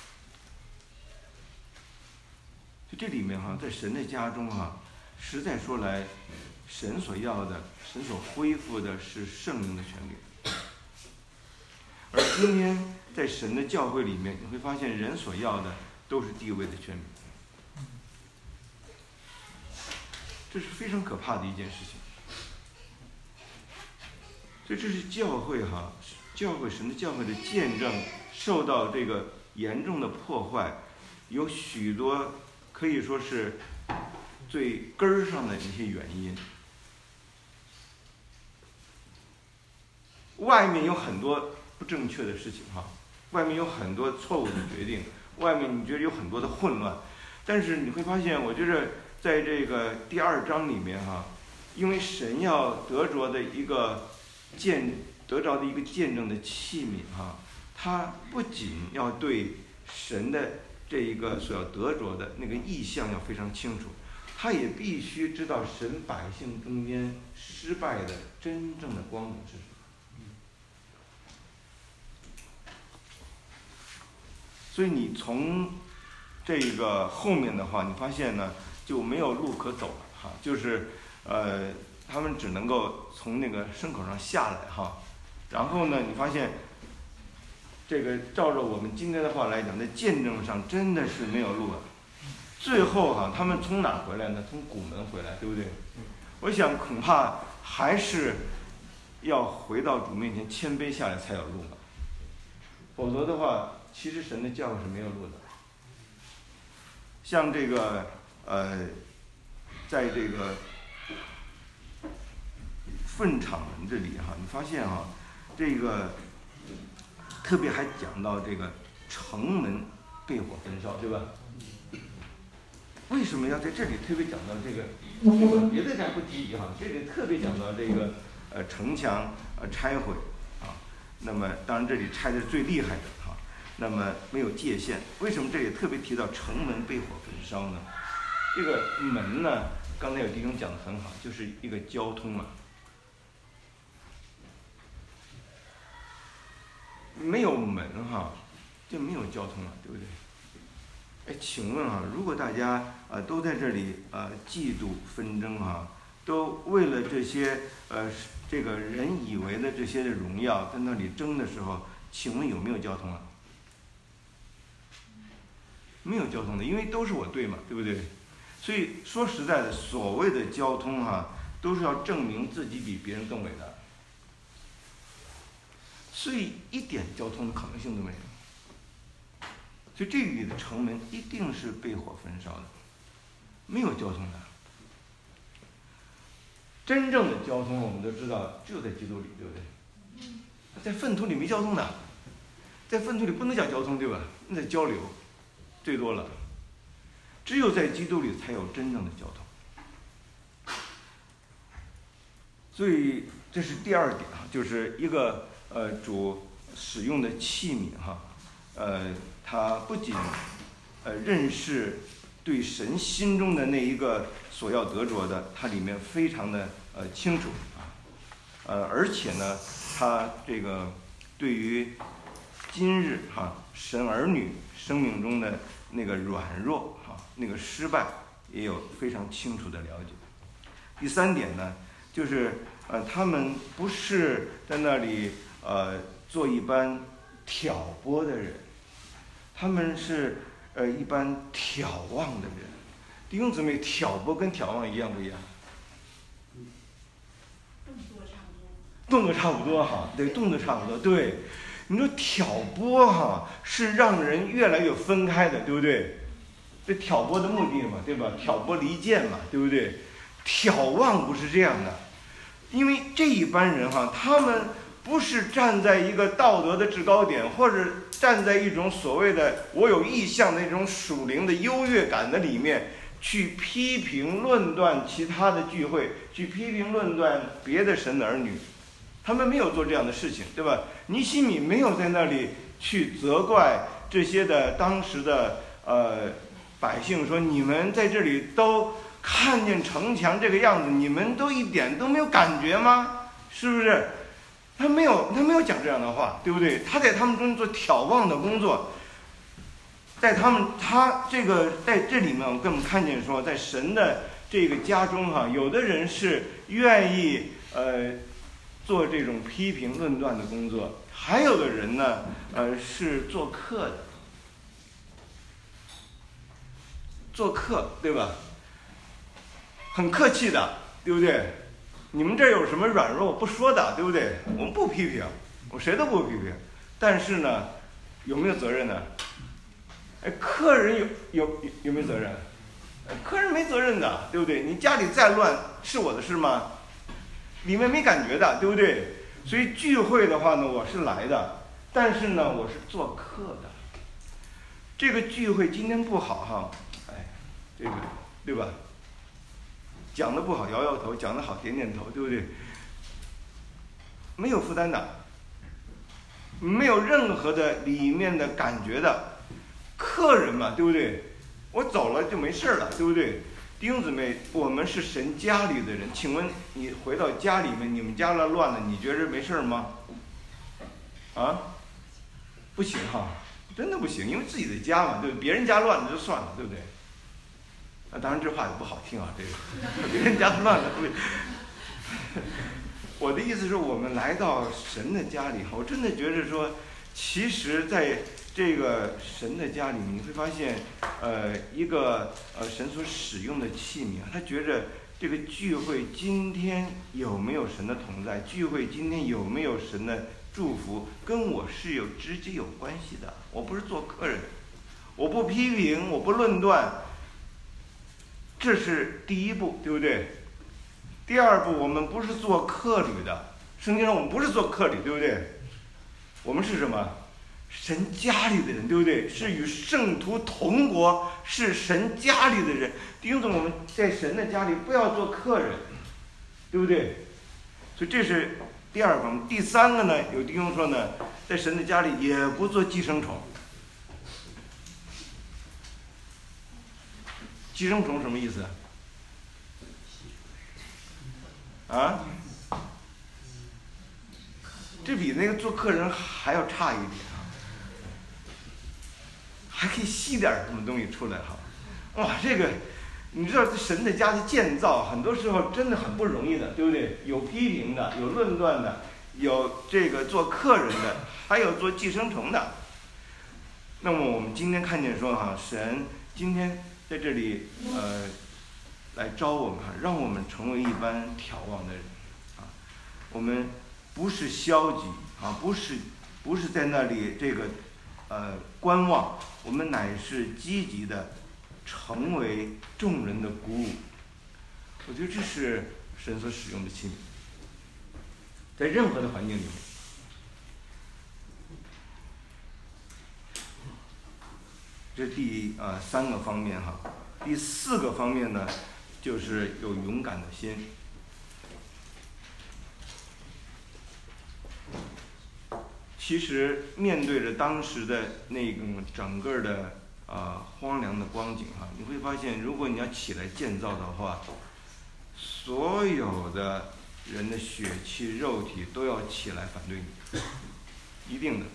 就这里面在神的家中实在说来，神所要的，神所恢复的是圣灵的权柄。而今天在神的教会里面，你会发现人所要的都是地位的权柄，这是非常可怕的一件事情。所以这是教会神的教会的见证受到这个严重的破坏，有许多可以说是最根儿上的一些原因。外面有很多不正确的事情外面有很多错误的决定，外面你觉得有很多的混乱，但是你会发现，我觉得在这个第2章里面因为神要得着的一个见证的器皿他不仅要对神的这一个所要得着的那个意向要非常清楚，他也必须知道神百姓中间失败的真正的光景是什么。所以你从这个后面的话，你发现呢就没有路可走了就是他们只能够从那个牲口上下来然后呢，你发现这个照着我们今天的话来讲，在见证上真的是没有路了。最后他们从哪回来呢？从古门回来，对不对？我想恐怕还是要回到主面前谦卑下来才有路嘛，否则的话，其实神的教会是没有路的。像这个在这个粪场门这里哈，你发现哈，这个特别还讲到这个城门被火焚烧，对吧？为什么要在这里特别讲到这个？别的咱不提哈，这里特别讲到这个城墙拆毁啊。那么当然这里拆的是最厉害的哈。那么没有界限，为什么这里特别提到城门被火焚烧呢？这个门呢，刚才有弟兄讲的很好，就是一个交通嘛。没有门哈，就没有交通了，对不对？哎，请问哈，如果大家都在这里嫉妒纷争哈，都为了这些这个人以为的这些的荣耀在那里争的时候，请问有没有交通啊？没有交通的，因为都是我对嘛，对不对？所以说实在的，所谓的交通哈，都是要证明自己比别人更伟大，所以一点交通的可能性都没有。所以这里的城门一定是被火焚烧的，没有交通的。真正的交通我们都知道，只有在基督里，对不对？在粪土里没交通的，在粪土里不能讲交通，对吧？那在交流，最多了。只有在基督里才有真正的交通。所以这是第二点哈，就是一个主使用的器皿哈，他不仅认识对神心中的那一个所要得着的，它里面非常的清楚啊，而且呢，他这个对于今日神儿女生命中的那个软弱那个失败也有非常清楚的了解。第三点呢，就是他们不是在那里做一般挑拨的人，他们是一般眺望的人。弟兄姊妹，挑拨跟眺望一样不一样？动作差不多哈，对，动作差不多，对。你说挑拨哈，是让人越来越分开的，对不对？这挑拨的目的嘛，对吧？挑拨离间嘛，对不对？眺望不是这样的，因为这一般人哈，他们不是站在一个道德的制高点，或者站在一种所谓的我有意向的一种属灵的优越感的里面，去批评论断其他的聚会，去批评论断别的神的儿女。他们没有做这样的事情，对吧？尼希米没有在那里去责怪这些的当时的百姓，说你们在这里都看见城墙这个样子，你们都一点都没有感觉吗？是不是？他没有讲这样的话，对不对？他在他们中做挑望的工作，他这个在这里面，我们看见说，在神的这个家中哈，有的人是愿意做这种批评论断的工作，还有的人呢是做客的，做客，对吧？很客气的，对不对？你们这儿有什么软弱不说的，对不对？我们不批评，我谁都不批评，但是呢，有没有责任呢？客人有没有责任？客人没责任的，对不对？你家里再乱是我的事吗？里面没感觉的，对不对？所以聚会的话呢，我是来的，但是呢，我是做客的。这个聚会今天不好哈，这个对吧？讲的不好摇摇头，讲的好点点头，对不对？没有负担的，没有任何的里面的感觉的，客人嘛，对不对？我走了就没事了，对不对？弟兄姊妹，我们是神家里的人，请问你回到家里面，你们家乱了，你觉着没事吗？啊？不行哈，真的不行，因为自己的家嘛，对不对？别人家乱了就算了，对不对？当然这话也不好听啊，这个别人家乱了，对。我的意思是我们来到神的家里，我真的觉得说，其实在这个神的家里面，你会发现，一个神所使用的器皿，他觉着这个聚会今天有没有神的同在，聚会今天有没有神的祝福，跟我是有直接有关系的。我不是做客人，我不批评，我不论断，这是第一步，对不对？ 第二步，我们不是做客旅的，圣经上我们不是做客旅，对不对？我们是什么？神家里的人，对不对？是与圣徒同国，是神家里的人。弟兄姊妹，我们在神的家里不要做客人，对不对？所以这是第二方面。第三个呢，有弟兄说呢，在神的家里也不做寄生虫。寄生虫什么意思？啊？这比那个做客人还要差一点啊，还可以吸点什么东西出来哈。哇，这个你知道神的家的建造，很多时候真的很不容易的，对不对？有批评的，有论断的，有这个做客人的，还有做寄生虫的。那么我们今天看见说哈，神今天在这里来招我们哈，让我们成为一般眺望的人啊。我们不是消极啊，不是在那里这个观望，我们乃是积极的成为众人的鼓舞。我觉得这是神所使用的器皿，在任何的环境里面。这是第三个方面哈。第四个方面呢，就是有勇敢的心。其实面对着当时的那个整个的荒凉的光景哈，你会发现，如果你要起来建造的话，所有的人的血气肉体都要起来反对你，一定的。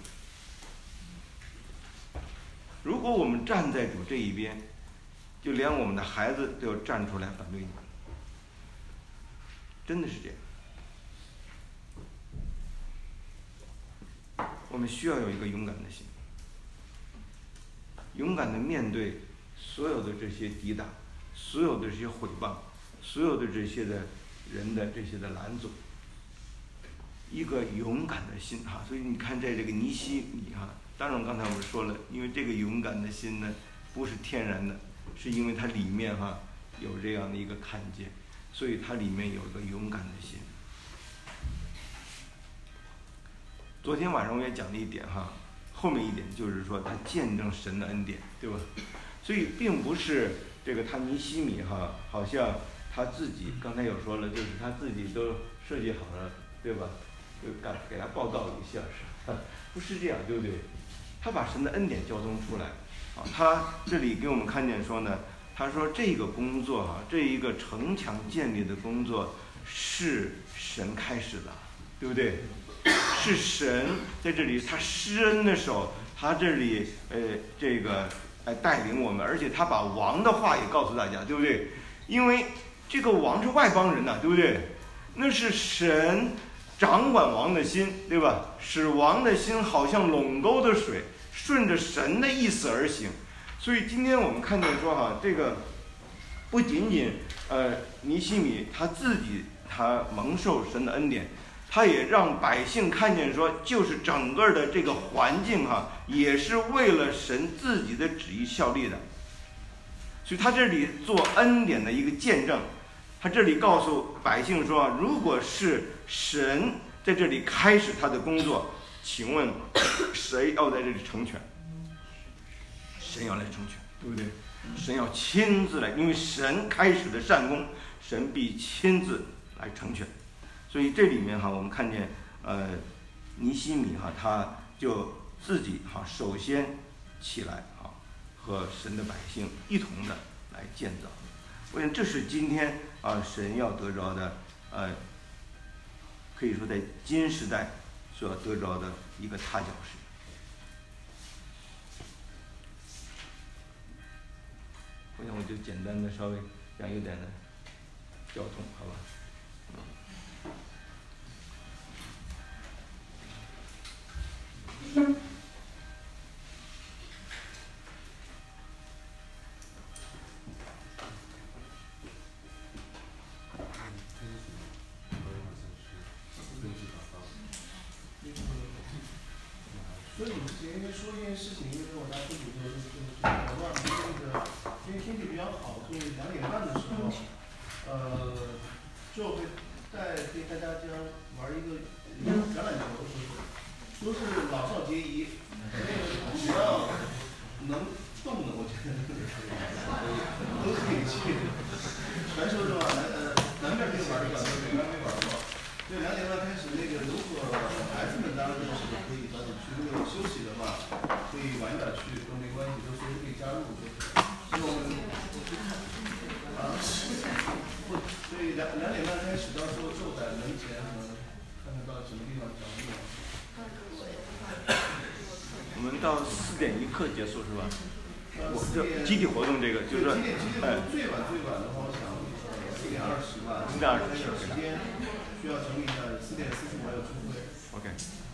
如果我们站在主这一边，就连我们的孩子都要站出来反对你，真的是这样。我们需要有一个勇敢的心，勇敢的面对所有的这些抵挡，所有的这些毁谤，所有的这些的人的这些的拦阻，一个勇敢的心哈。所以你看，在这个尼希米哈，当然刚才我们说了，因为这个勇敢的心呢，不是天然的，是因为它里面哈有这样的一个看见，所以它里面有一个勇敢的心。昨天晚上我也讲了一点哈，后面一点就是说他见证神的恩典，对吧？所以并不是这个他尼希米哈，好像他自己刚才有说了，就是他自己都设计好了，对吧？就给他报告一下是吧？不是这样，对不对？他把神的恩典交通出来啊。他这里给我们看见说呢，他说这个工作哈，这一个城墙建立的工作是神开始的，对不对？是神在这里，他施恩的手，他这里这个带领我们，而且他把王的话也告诉大家，对不对？因为这个王是外邦人呐，对不对？那是神掌管王的心，对吧？使王的心好像垄沟的水，顺着神的意思而行。所以今天我们看见说哈，这个不仅仅尼希米他自己他蒙受神的恩典。他也让百姓看见说，就是整个的这个环境哈，也是为了神自己的旨意效力的。所以他这里做恩典的一个见证，他这里告诉百姓说，如果是神在这里开始他的工作，请问谁要在这里成全？神要来成全，对不对？神要亲自来，因为神开始的善功，神必亲自来成全。所以这里面哈，我们看见尼希米哈，他就自己哈首先起来哈，和神的百姓一同的来建造。我想这是今天神要得着的可以说在今时代所要得着的一个踏脚石。我想我就简单的稍微讲一点的交通，好吧？ 所以我之前说一件事情，因为我在自己就是早上因为天气比较好，所以2点半的时候，就会老少皆宜，只要能动的，我觉得都可以去。传说中啊，南边可以玩一把，北边没玩过。对，2点半开始，那个如果孩子们当然这个时候可以早点去，如果休息的话，可以晚一点去都没关系，都随时可以加入就可以。所以我们啊，不，所以2点半开始，到时候就在门前能看得到什么地方着陆。 我们到4点1刻结束是吧？我这集体活动这个就是， 最晚的话，我想4点20吧。 4点20 时间需要整理一下，4点45还有晨会。 OK。